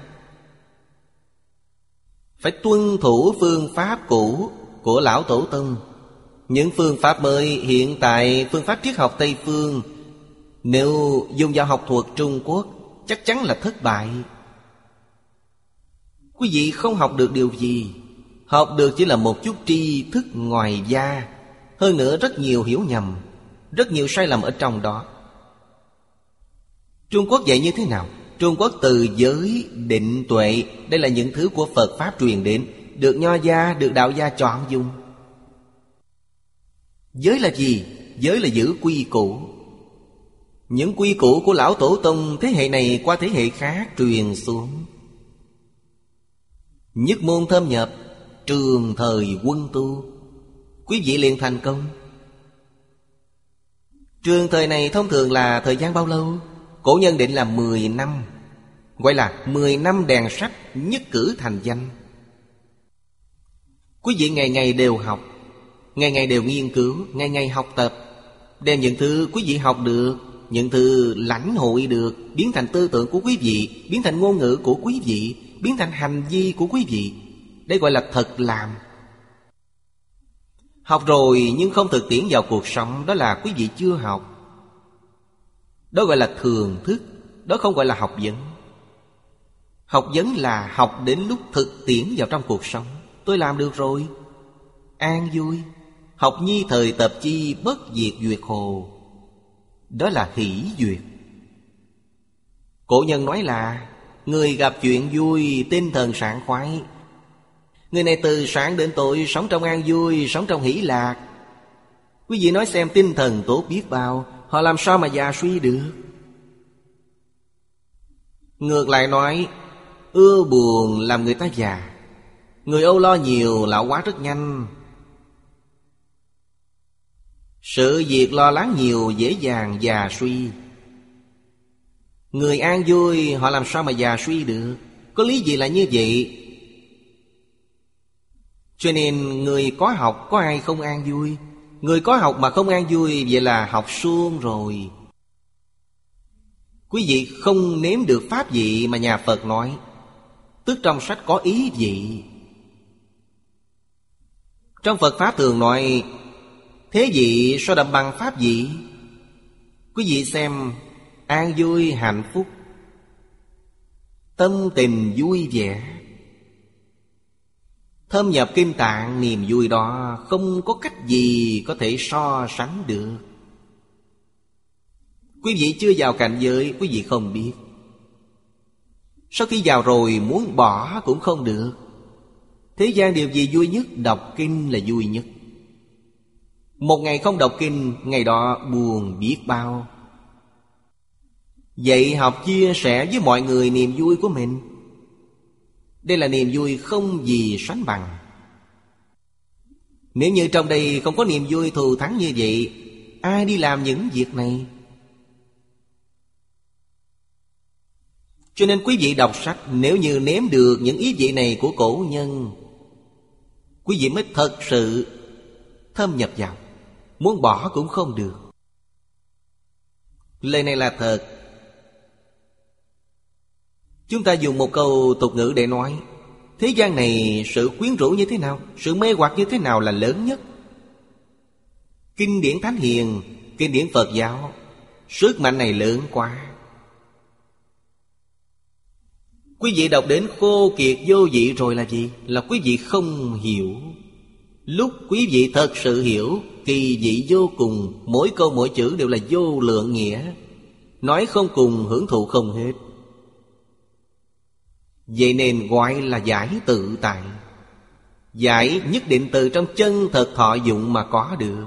phải tuân thủ phương pháp cũ của Lão Tổ Tông. Những phương pháp mới hiện tại, phương pháp triết học Tây Phương, nếu dùng vào học thuật Trung Quốc, chắc chắn là thất bại. Quý vị không học được điều gì. Học được chỉ là một chút tri thức ngoài da. Hơn nữa rất nhiều hiểu nhầm, rất nhiều sai lầm ở trong đó. Trung Quốc dạy như thế nào? Trung Quốc từ giới, định, tuệ, đây là những thứ của Phật Pháp truyền đến, được Nho gia, được Đạo gia chọn dùng. Giới là gì? Giới là giữ quy củ. Những quy củ của Lão Tổ Tông thế hệ này qua thế hệ khác truyền xuống. Nhất môn thâm nhập, trường thời quân tu, quý vị liền thành công. Trường thời này thông thường là thời gian bao lâu? Cổ nhân định là mười năm, gọi là mười năm đèn sách nhất cử thành danh. Quý vị ngày ngày đều học, ngày ngày đều nghiên cứu, ngày ngày học tập, đem những thứ quý vị học được, những thứ lãnh hội được, biến thành tư tưởng của quý vị, biến thành ngôn ngữ của quý vị, biến thành hành vi của quý vị. Đây gọi là thật làm. Học rồi nhưng không thực tiễn vào cuộc sống, đó là quý vị chưa học. Đó gọi là thường thức, đó không gọi là học vấn. Học vấn là học đến lúc thực tiễn vào trong cuộc sống. Tôi làm được rồi, an vui. Học nhi thời tập chi, bất diệt duyệt hồ. Đó là hỷ duyệt. Cổ nhân nói là người gặp chuyện vui, tinh thần sảng khoái. Người này từ sáng đến tối sống trong an vui, sống trong hỷ lạc. Quý vị nói xem tinh thần tốt biết bao, họ làm sao mà già suy được? Ngược lại nói, ưa buồn làm người ta già. Người âu lo nhiều, lão hóa rất nhanh. Sự việc lo lắng nhiều, dễ dàng già suy. Người an vui, họ làm sao mà già suy được? Có lý gì là như vậy? Cho nên người có học có ai không an vui? Người có học mà không an vui, vậy là học suông rồi. Quý vị không nếm được pháp vị mà nhà Phật nói, tức trong sách có ý vị. Trong Phật Pháp thường nói thế vị so đậm bằng pháp vị. Quý vị xem an vui hạnh phúc, tâm tình vui vẻ, thâm nhập kinh tạng, niềm vui đó không có cách gì có thể so sánh được. Quý vị chưa vào cảnh giới, quý vị không biết. Sau khi vào rồi muốn bỏ cũng không được. Thế gian điều gì vui nhất? Đọc kinh là vui nhất. Một ngày không đọc kinh, ngày đó buồn biết bao. Dạy học chia sẻ với mọi người niềm vui của mình, đây là niềm vui không gì sánh bằng. Nếu như trong đây không có niềm vui thù thắng như vậy, ai đi làm những việc này? Cho nên quý vị đọc sách, nếu như nếm được những ý vị này của cổ nhân, quý vị mới thật sự thâm nhập vào. Muốn bỏ cũng không được. Lời này là thật. Chúng ta dùng một câu tục ngữ để nói, thế gian này sự quyến rũ như thế nào, sự mê hoặc như thế nào là lớn nhất? Kinh điển Thánh Hiền, kinh điển Phật giáo, sức mạnh này lớn quá. Quý vị đọc đến khô kiệt vô vị rồi là gì? Là quý vị không hiểu. Lúc quý vị thật sự hiểu, kỳ dị vô cùng. Mỗi câu mỗi chữ đều là vô lượng nghĩa, nói không cùng, hưởng thụ không hết. Vậy nên gọi là giải tự tại. Giải nhất định từ trong chân thật thọ dụng mà có được.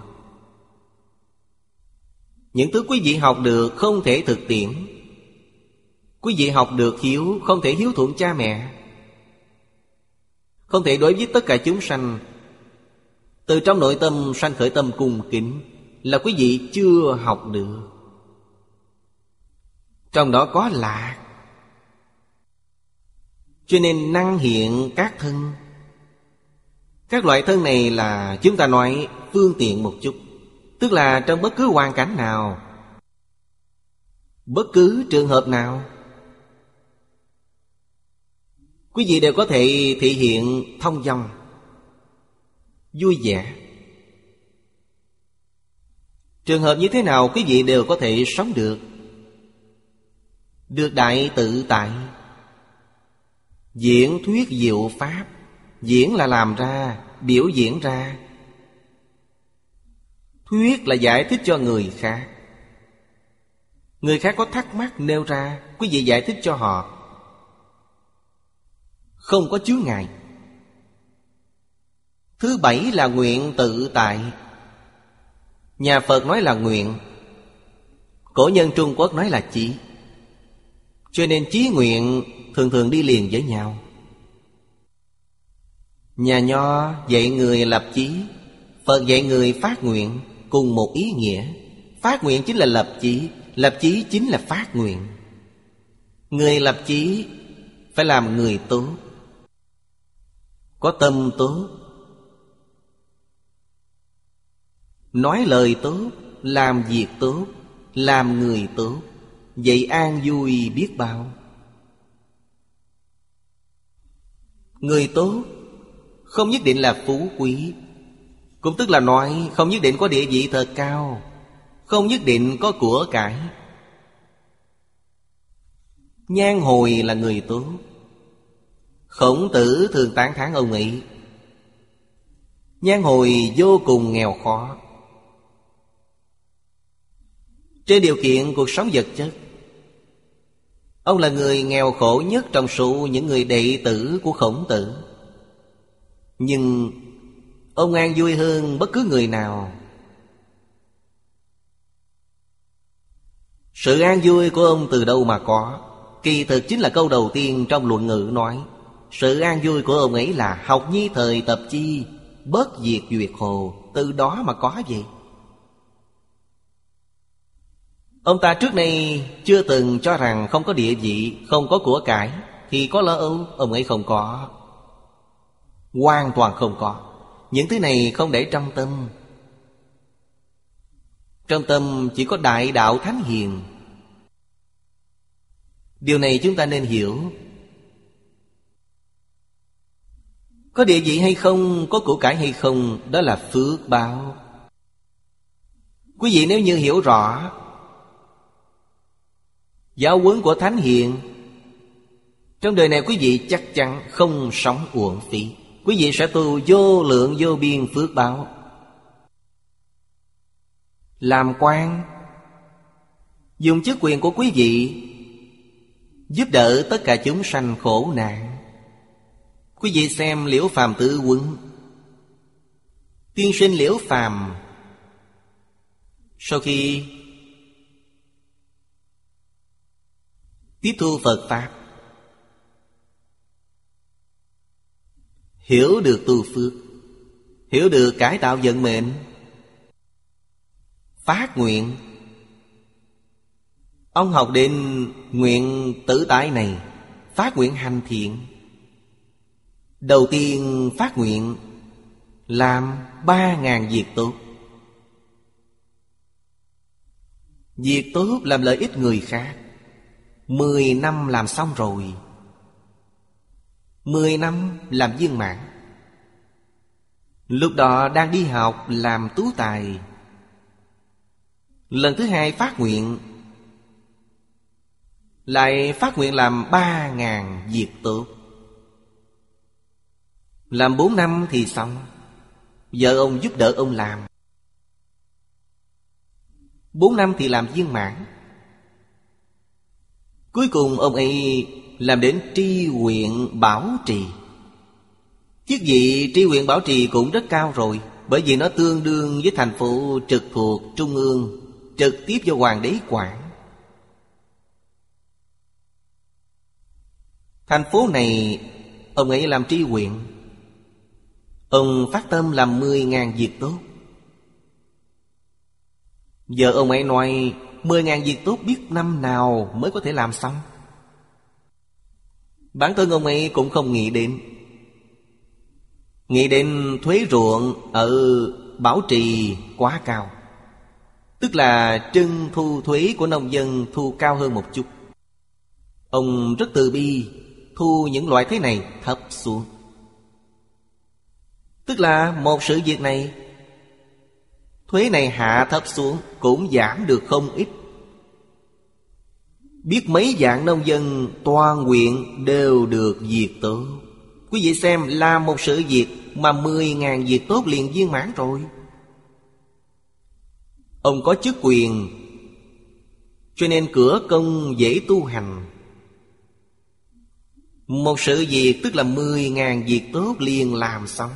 Những thứ quý vị học được không thể thực tiễn. Quý vị học được hiếu, không thể hiếu thuận cha mẹ, không thể đối với tất cả chúng sanh từ trong nội tâm sanh khởi tâm cung kính, là quý vị chưa học được. Trong đó có lạc. Cho nên năng hiện các thân. Các loại thân này là chúng ta nói phương tiện một chút, tức là trong bất cứ hoàn cảnh nào, bất cứ trường hợp nào, quý vị đều có thể thể hiện thông dong, vui vẻ. Trường hợp như thế nào quý vị đều có thể sống được, được đại tự tại. Diễn thuyết diệu pháp. Diễn là làm ra, biểu diễn ra. Thuyết là giải thích cho người khác. Người khác có thắc mắc nêu ra, quý vị giải thích cho họ, không có chướng ngại. Thứ bảy là nguyện tự tại. Nhà Phật nói là nguyện, cổ nhân Trung Quốc nói là chí. Cho nên chí nguyện thường thường đi liền với nhau. Nhà Nho dạy người lập chí, Phật dạy người phát nguyện, cùng một ý nghĩa. Phát nguyện chính là lập chí, lập chí chính là phát nguyện. Người lập chí phải làm người tốt, có tâm tốt, nói lời tốt, làm việc tốt, làm người tốt, vậy an vui biết bao. Người tốt không nhất định là phú quý, cũng tức là nói không nhất định có địa vị thật cao, không nhất định có của cải. Nhan Hồi là người tốt. Khổng Tử thường tán thán ông ấy. Nhan Hồi vô cùng nghèo khó. Trên điều kiện cuộc sống vật chất, ông là người nghèo khổ nhất trong số những người đệ tử của Khổng Tử. Nhưng ông an vui hơn bất cứ người nào. Sự an vui của ông từ đâu mà có? Kỳ thực chính là câu đầu tiên trong Luận Ngữ nói. Sự an vui của ông ấy là học nhi thời tập chi, bất diệt duyệt hồ. Từ đó mà có gì? Ông ta trước nay chưa từng cho rằng không có địa vị, không có của cải thì có lo âu. Ông ấy không có, hoàn toàn không có. Những thứ này không để trong tâm. Trong tâm chỉ có đại đạo thánh hiền. Điều này chúng ta nên hiểu. Có địa vị hay không, có của cải hay không, đó là phước báo. Quý vị nếu như hiểu rõ giáo huấn của thánh hiền, trong đời này quý vị chắc chắn không sống uổng phí. Quý vị sẽ tu vô lượng vô biên phước báo. Làm quan, dùng chức quyền của quý vị giúp đỡ tất cả chúng sanh khổ nạn. Quý vị xem Liễu Phàm Tử Huấn. Tiên sinh Liễu Phàm sau khi tiếp thu Phật Pháp, hiểu được tu phước, hiểu được cải tạo vận mệnh, phát nguyện. Ông học đến nguyện tự tại này, phát nguyện hành thiện. Đầu tiên phát nguyện làm ba ngàn việc tốt. Việc tốt làm lợi ích người khác. Mười năm làm xong rồi. Mười năm làm viên mãn. Lúc đó đang đi học làm tú tài. Lần thứ hai phát nguyện, lại phát nguyện làm ba ngàn việc tốt. Làm bốn năm thì xong. Vợ ông giúp đỡ ông làm. Bốn năm thì làm viên mãn. Cuối cùng ông ấy làm đến tri huyện bảo trì. Chức vị tri huyện bảo trì cũng rất cao rồi, bởi vì nó tương đương với thành phố trực thuộc trung ương, trực tiếp do hoàng đế quản. Thành phố này ông ấy làm tri huyện. Ông phát tâm làm mười ngàn việc tốt. Giờ ông ấy nói mười ngàn việc tốt biết năm nào mới có thể làm xong. Bản thân ông ấy cũng không nghĩ đến. Nghĩ đến thuế ruộng ở Bảo Trì quá cao, tức là trưng thu thuế của nông dân thu cao hơn một chút. Ông rất từ bi, thu những loại thuế này thấp xuống. Tức là một sự việc này, thuế này hạ thấp xuống cũng giảm được không ít. Biết mấy vạn nông dân toàn huyện đều được việc tốt. Quý vị xem, làm một sự việc mà mười ngàn việc tốt liền viên mãn rồi. Ông có chức quyền, cho nên cửa công dễ tu hành. Một sự việc tức là mười ngàn việc tốt liền làm xong.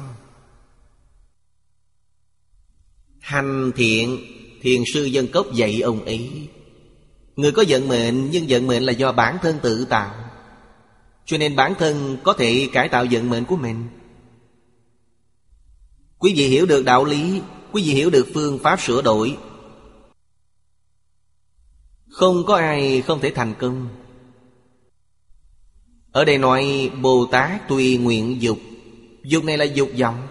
Hành thiện, Thiền sư Dân Cốc dạy ông ấy. Người có vận mệnh, nhưng vận mệnh là do bản thân tự tạo, cho nên bản thân có thể cải tạo vận mệnh của mình. Quý vị hiểu được đạo lý, quý vị hiểu được phương pháp sửa đổi, không có ai không thể thành công. Ở đây nói Bồ Tát tùy nguyện dục. Dục này là dục vọng.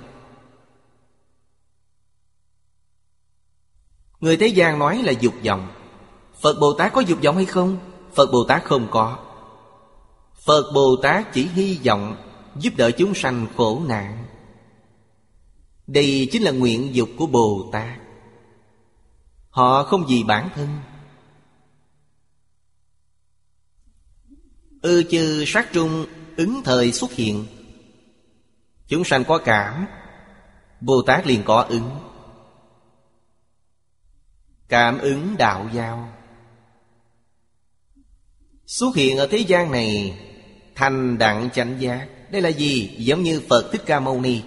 Người thế gian nói là dục vọng. Phật Bồ Tát có dục vọng hay không? Phật Bồ Tát không có. Phật Bồ Tát chỉ hy vọng giúp đỡ chúng sanh khổ nạn. Đây chính là nguyện dục của Bồ Tát. Họ không vì bản thân. Ư chư sát trung ứng thời xuất hiện. Chúng sanh có cảm, Bồ Tát liền có ứng. Cảm ứng đạo giao xuất hiện ở thế gian này, thành đặng chánh giác. Đây là gì? Giống như Phật Thích Ca Mâu Ni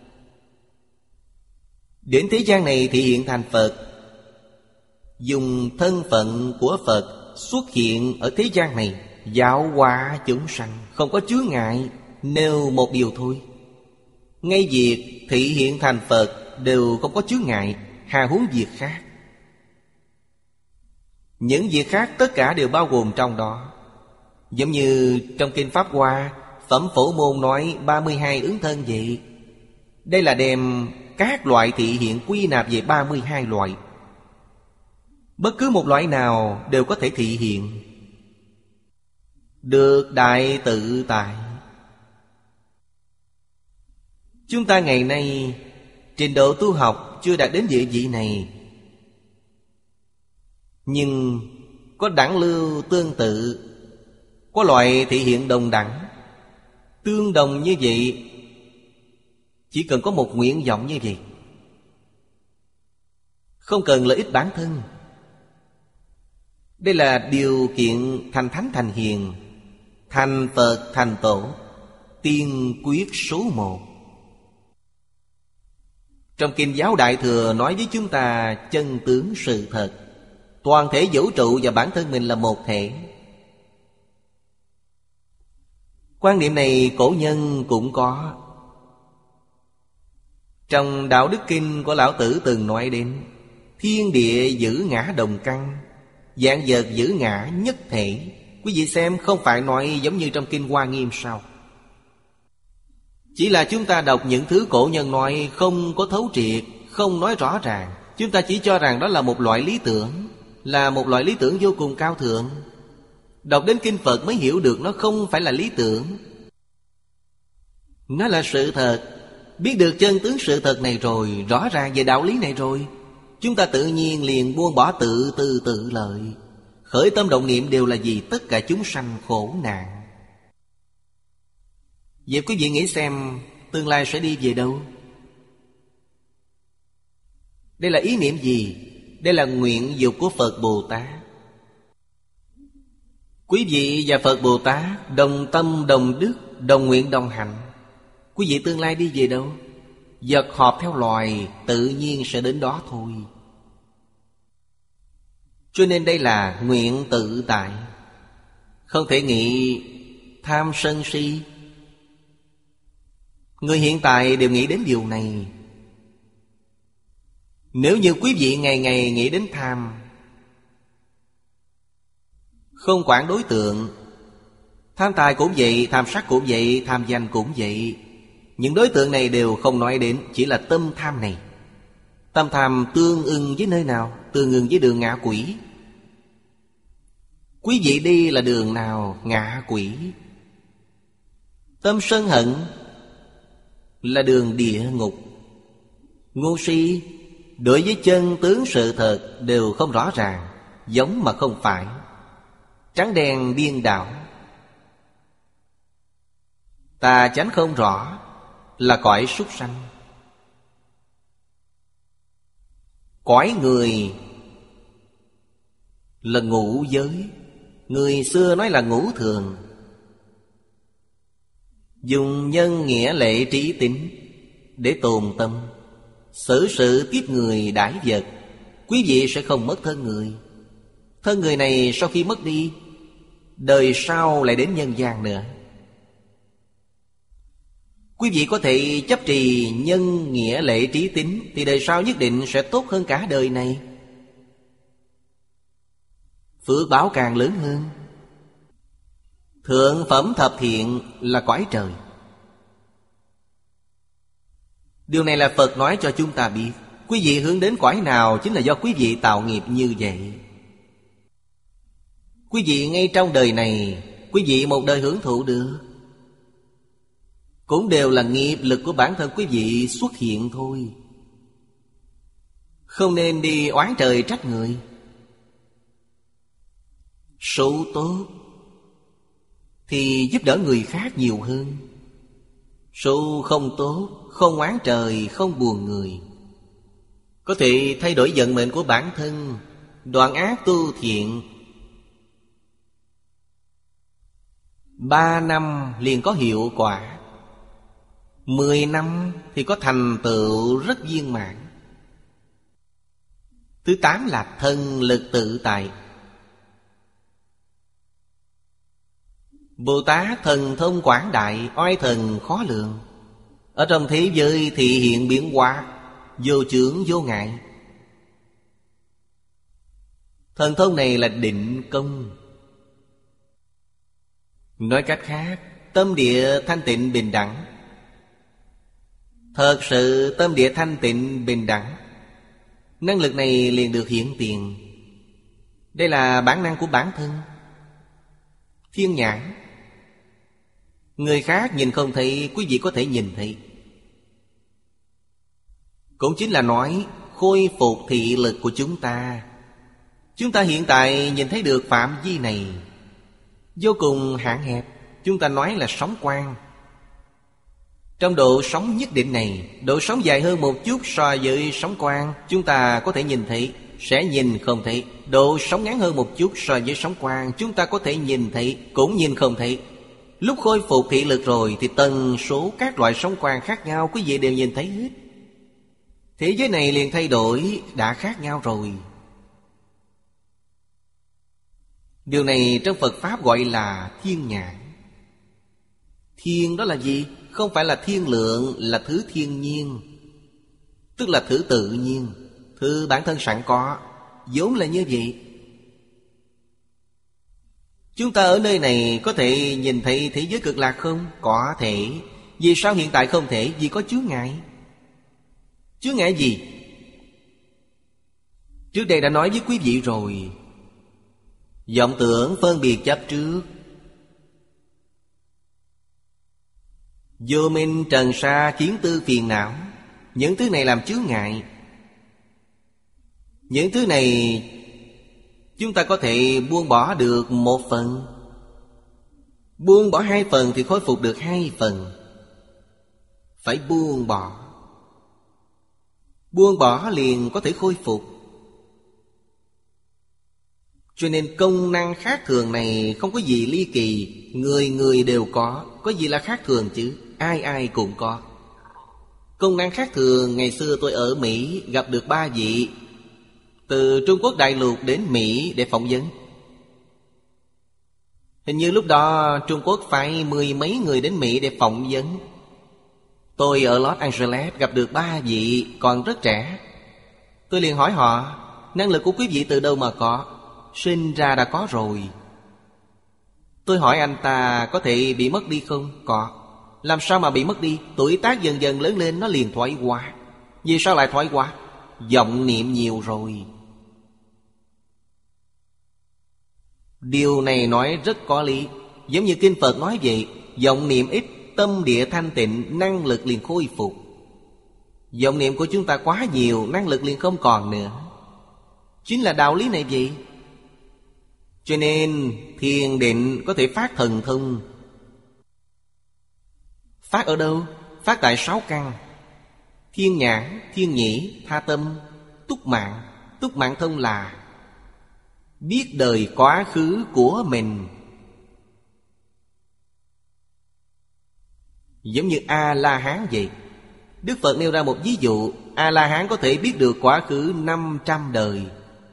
đến thế gian này thì hiện thành Phật, dùng thân phận của Phật xuất hiện ở thế gian này, giáo hóa chúng sanh, không có chướng ngại. Nêu một điều thôi, ngay việc thị hiện thành Phật đều không có chướng ngại, hà huống việc khác. Những việc khác tất cả đều bao gồm trong đó. Giống như trong Kinh Pháp Hoa, Phẩm Phổ Môn nói ba mươi hai ứng thân vậy. Đây là đem các loại thị hiện quy nạp về ba mươi hai loại. Bất cứ một loại nào đều có thể thị hiện, được đại tự tại. Chúng ta ngày nay trình độ tu học chưa đạt đến địa vị này, nhưng có đẳng lưu tương tự, có loại thị hiện đồng đẳng, tương đồng như vậy. Chỉ cần có một nguyện vọng như vậy, không cần lợi ích bản thân. Đây là điều kiện thành thánh thành hiền, thành Phật thành Tổ, tiên quyết số một. Trong Kinh Giáo Đại Thừa nói với chúng ta chân tướng sự thật. Toàn thể vũ trụ và bản thân mình là một thể. Quan niệm này cổ nhân cũng có. Trong Đạo Đức Kinh của Lão Tử từng nói đến thiên địa giữ ngã đồng căn, vạn vật giữ ngã nhất thể. Quý vị xem, không phải nói giống như trong Kinh Hoa Nghiêm sao? Chỉ là chúng ta đọc những thứ cổ nhân nói không có thấu triệt, không nói rõ ràng. Chúng ta chỉ cho rằng đó là một loại lý tưởng, là một loại lý tưởng vô cùng cao thượng. Đọc đến Kinh Phật mới hiểu được nó không phải là lý tưởng, nó là sự thật. Biết được chân tướng sự thật này rồi, rõ ràng về đạo lý này rồi, chúng ta tự nhiên liền buông bỏ tự tư tự lợi. Khởi tâm động niệm đều là gì? Tất cả chúng sanh khổ nạn. Vậy quý vị nghĩ xem, tương lai sẽ đi về đâu? Đây là ý niệm gì? Đây là nguyện dục của Phật Bồ Tát. Quý vị và Phật Bồ Tát đồng tâm đồng đức, đồng nguyện đồng hành. Quý vị tương lai đi về đâu? Vật hợp theo loài, tự nhiên sẽ đến đó thôi. Cho nên đây là nguyện tự tại. Không thể nghĩ tham sân si. Người hiện tại đều nghĩ đến điều này. Nếu như quý vị ngày ngày nghĩ đến tham, không quản đối tượng, Tham tài cũng vậy, tham sắc cũng vậy, tham danh cũng vậy. Những đối tượng này đều không nói đến, chỉ là tâm tham này. Tâm tham tương ưng với nơi nào? Tương ưng với đường ngạ quỷ. Quý vị đi là đường nào? Ngạ quỷ. Tâm sân hận là đường địa ngục. Ngu si đối với chân tướng sự thật đều không rõ ràng, giống mà không phải, trắng đen điên đảo. Tà chánh không rõ là cõi súc sanh. Cõi người là ngũ giới. Người xưa nói là ngũ thường. Dùng nhân nghĩa lệ trí tính để tồn tâm, xử sự tiếp người đãi vật. Quý vị sẽ không mất thân người. Thân người này sau khi mất đi, đời sau lại đến nhân gian nữa. Quý vị có thể chấp trì nhân nghĩa lệ trí tính, thì đời sau nhất định sẽ tốt hơn cả đời này. Phước báo càng lớn hơn. Thượng phẩm thập thiện là cõi trời. Điều này là Phật nói cho chúng ta biết. Quý vị hướng đến cõi nào chính là do quý vị tạo nghiệp như vậy. Quý vị ngay trong đời này, quý vị một đời hưởng thụ được, cũng đều là nghiệp lực của bản thân quý vị xuất hiện thôi. Không nên đi oán trời trách người. Số tốt thì giúp đỡ người khác nhiều hơn. Số không tốt, không oán trời, không buồn người, có thể thay đổi vận mệnh của bản thân. Đoạn ác tu thiện, ba năm liền có hiệu quả, mười năm thì có thành tựu rất viên mãn. Thứ tám là thân lực tự tại. Bồ Tát thần thông quảng đại, oai thần khó lường. Ở trong thế giới thì hiện biến hóa, vô chướng vô ngại. Thần thông này là định công. Nói cách khác, tâm địa thanh tịnh bình đẳng. Thật sự tâm địa thanh tịnh bình đẳng, năng lực này liền được hiện tiền. Đây là bản năng của bản thân. Thiên nhãn, người khác nhìn không thấy, quý vị có thể nhìn thấy. Cũng chính là nói khôi phục thị lực của chúng ta. Chúng ta hiện tại nhìn thấy được phạm vi này vô cùng hạn hẹp. Chúng ta nói là sóng quang. Trong độ sóng nhất định này, độ sóng dài hơn một chút so với sóng quang, chúng ta có thể nhìn thấy, sẽ nhìn không thấy. Độ sóng ngắn hơn một chút so với sóng quang, chúng ta có thể nhìn thấy, cũng nhìn không thấy. Lúc khôi phục thị lực rồi thì tần số các loại sóng quang khác nhau quý vị đều nhìn thấy hết. Thế giới này liền thay đổi, đã khác nhau rồi. Điều này trong Phật Pháp gọi là thiên nhãn. Thiên đó là gì? Không phải là thiên lượng, là thứ thiên nhiên, tức là thứ tự nhiên, thứ bản thân sẵn có, vốn là như vậy. Chúng ta ở nơi này có thể nhìn thấy thế giới cực lạc không? Có thể. Vì sao hiện tại không thể? Vì có chướng ngại. Chướng ngại gì? Trước đây đã nói với quý vị rồi. Vọng tưởng phân biệt chấp trước, vô minh trần sa kiến tư phiền não. Những thứ này làm chướng ngại. Những thứ này chúng ta có thể buông bỏ được một phần, buông bỏ hai phần thì khôi phục được hai phần. Phải buông bỏ. Buông bỏ liền có thể khôi phục. Cho nên công năng khác thường này không có gì ly kỳ. Người người đều có. Có gì là khác thường chứ? Ai ai cũng có. Công năng khác thường, ngày xưa tôi ở Mỹ gặp được ba vị từ Trung Quốc đại lục đến Mỹ để phỏng vấn. Hình như lúc đó Trung Quốc phải mười mấy người đến Mỹ để phỏng vấn. Tôi ở Los Angeles gặp được ba vị còn rất trẻ. Tôi liền hỏi họ, năng lực của quý vị từ đâu mà có? Sinh ra đã có rồi. Tôi hỏi anh ta có thể bị mất đi không? Có. Làm sao mà bị mất đi? Tuổi tác dần dần lớn lên nó liền thoái hóa. Vì sao lại thoái hóa? Vọng niệm nhiều rồi. Điều này nói rất có lý. Giống như Kinh Phật nói vậy, vọng niệm ít, tâm địa thanh tịnh, năng lực liền khôi phục. Vọng niệm của chúng ta quá nhiều, năng lực liền không còn nữa. Chính là đạo lý này vậy. Cho nên thiền định có thể phát thần thông. Phát ở đâu? Phát tại sáu căn: thiên nhãn, thiên nhĩ, tha tâm, túc mạng. Túc mạng thông là biết đời quá khứ của mình. Giống như A-la-hán vậy. Đức Phật nêu ra một ví dụ. A-la-hán có thể biết được quá khứ năm trăm đời.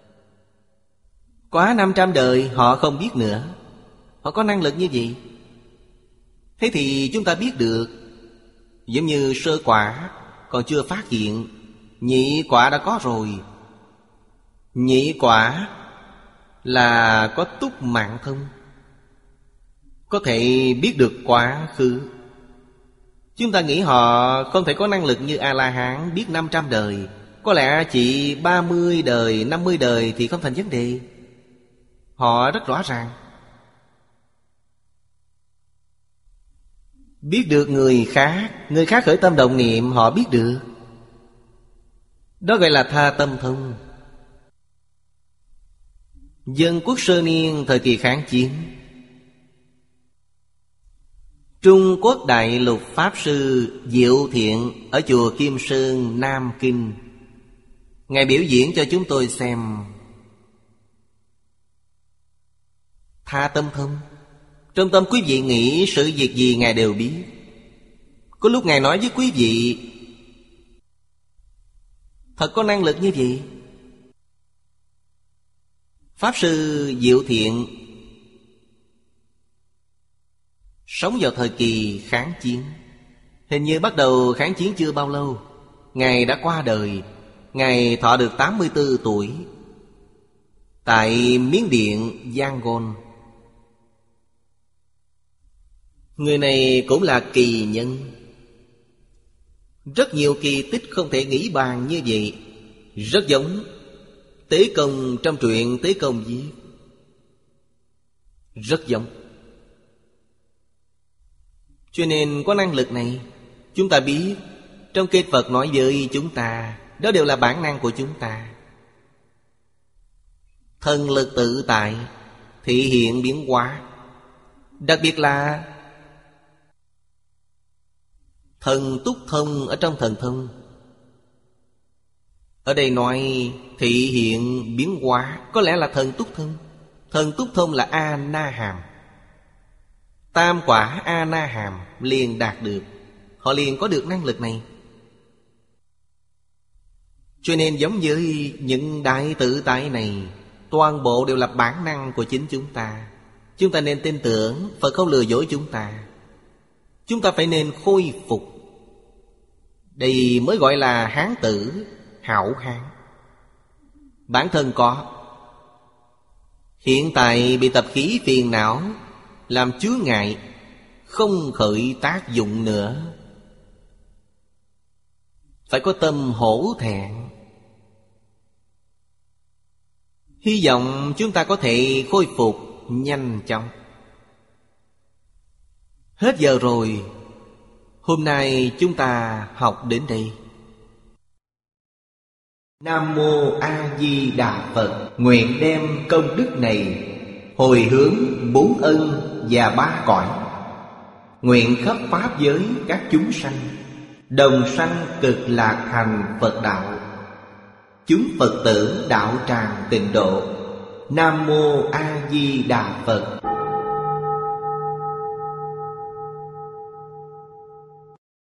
Quá năm trăm đời họ không biết nữa. Họ có năng lực như vậy. Thế thì chúng ta biết được. Giống như sơ quả còn chưa phát hiện, nhị quả đã có rồi. Nhị quả là có túc mạng thông, có thể biết được quá khứ. Chúng ta nghĩ họ không thể có năng lực như A-la-hán biết năm trăm đời. Có lẽ chỉ ba mươi đời, năm mươi đời thì không thành vấn đề. Họ rất rõ ràng. Biết được người khác, người khác khởi tâm động niệm họ biết được. Đó gọi là tha tâm thông. Dân quốc sơ niên thời kỳ kháng chiến, Trung Quốc đại lục Pháp Sư Diệu Thiện ở chùa Kim Sơn, Nam Kinh, Ngài biểu diễn cho chúng tôi xem tha tâm thông. Trong tâm quý vị nghĩ sự việc gì Ngài đều biết. Có lúc Ngài nói với quý vị thật có năng lực như vậy. Pháp Sư Diệu Thiện sống vào thời kỳ kháng chiến. Hình như bắt đầu kháng chiến chưa bao lâu, Ngài đã qua đời. Ngài thọ được tám mươi tư tuổi tại Miến Điện, Yangon. Người này cũng là kỳ nhân. Rất nhiều kỳ tích không thể nghĩ bàn như vậy. Rất giống Tế Công trong truyện Tế Công viết. Rất giống. Cho nên có năng lực này, chúng ta biết. Trong kinh Phật nói với chúng ta, đó đều là bản năng của chúng ta. Thần lực tự tại, thị hiện biến hóa. Đặc biệt là thần túc thông ở trong thần thông. Ở đây nói thị hiện biến hóa, có lẽ là thần túc thông. Thần túc thông là A-na-hàm. Tam quả A-na-hàm liền đạt được. Họ liền có được năng lực này. Cho nên giống như những đại tự tại này, toàn bộ đều là bản năng của chính chúng ta. Chúng ta nên tin tưởng Phật không lừa dối chúng ta. Chúng ta phải nên khôi phục. Đây mới gọi là hán tử, hảo hán. Bản thân có. Hiện tại bị tập khí phiền não làm chướng ngại, không khởi tác dụng nữa. Phải có tâm hổ thẹn. Hy vọng chúng ta có thể khôi phục nhanh chóng. Hết giờ rồi. Hôm nay chúng ta học đến đây. Nam Mô A Di Đà Phật. Nguyện đem công đức này hồi hướng bốn ân và ba cõi. Nguyện khắp pháp giới các chúng sanh đồng sanh cực lạc thành Phật đạo. Chúng Phật tử đạo tràng tịnh độ. Nam Mô A Di Đà Phật.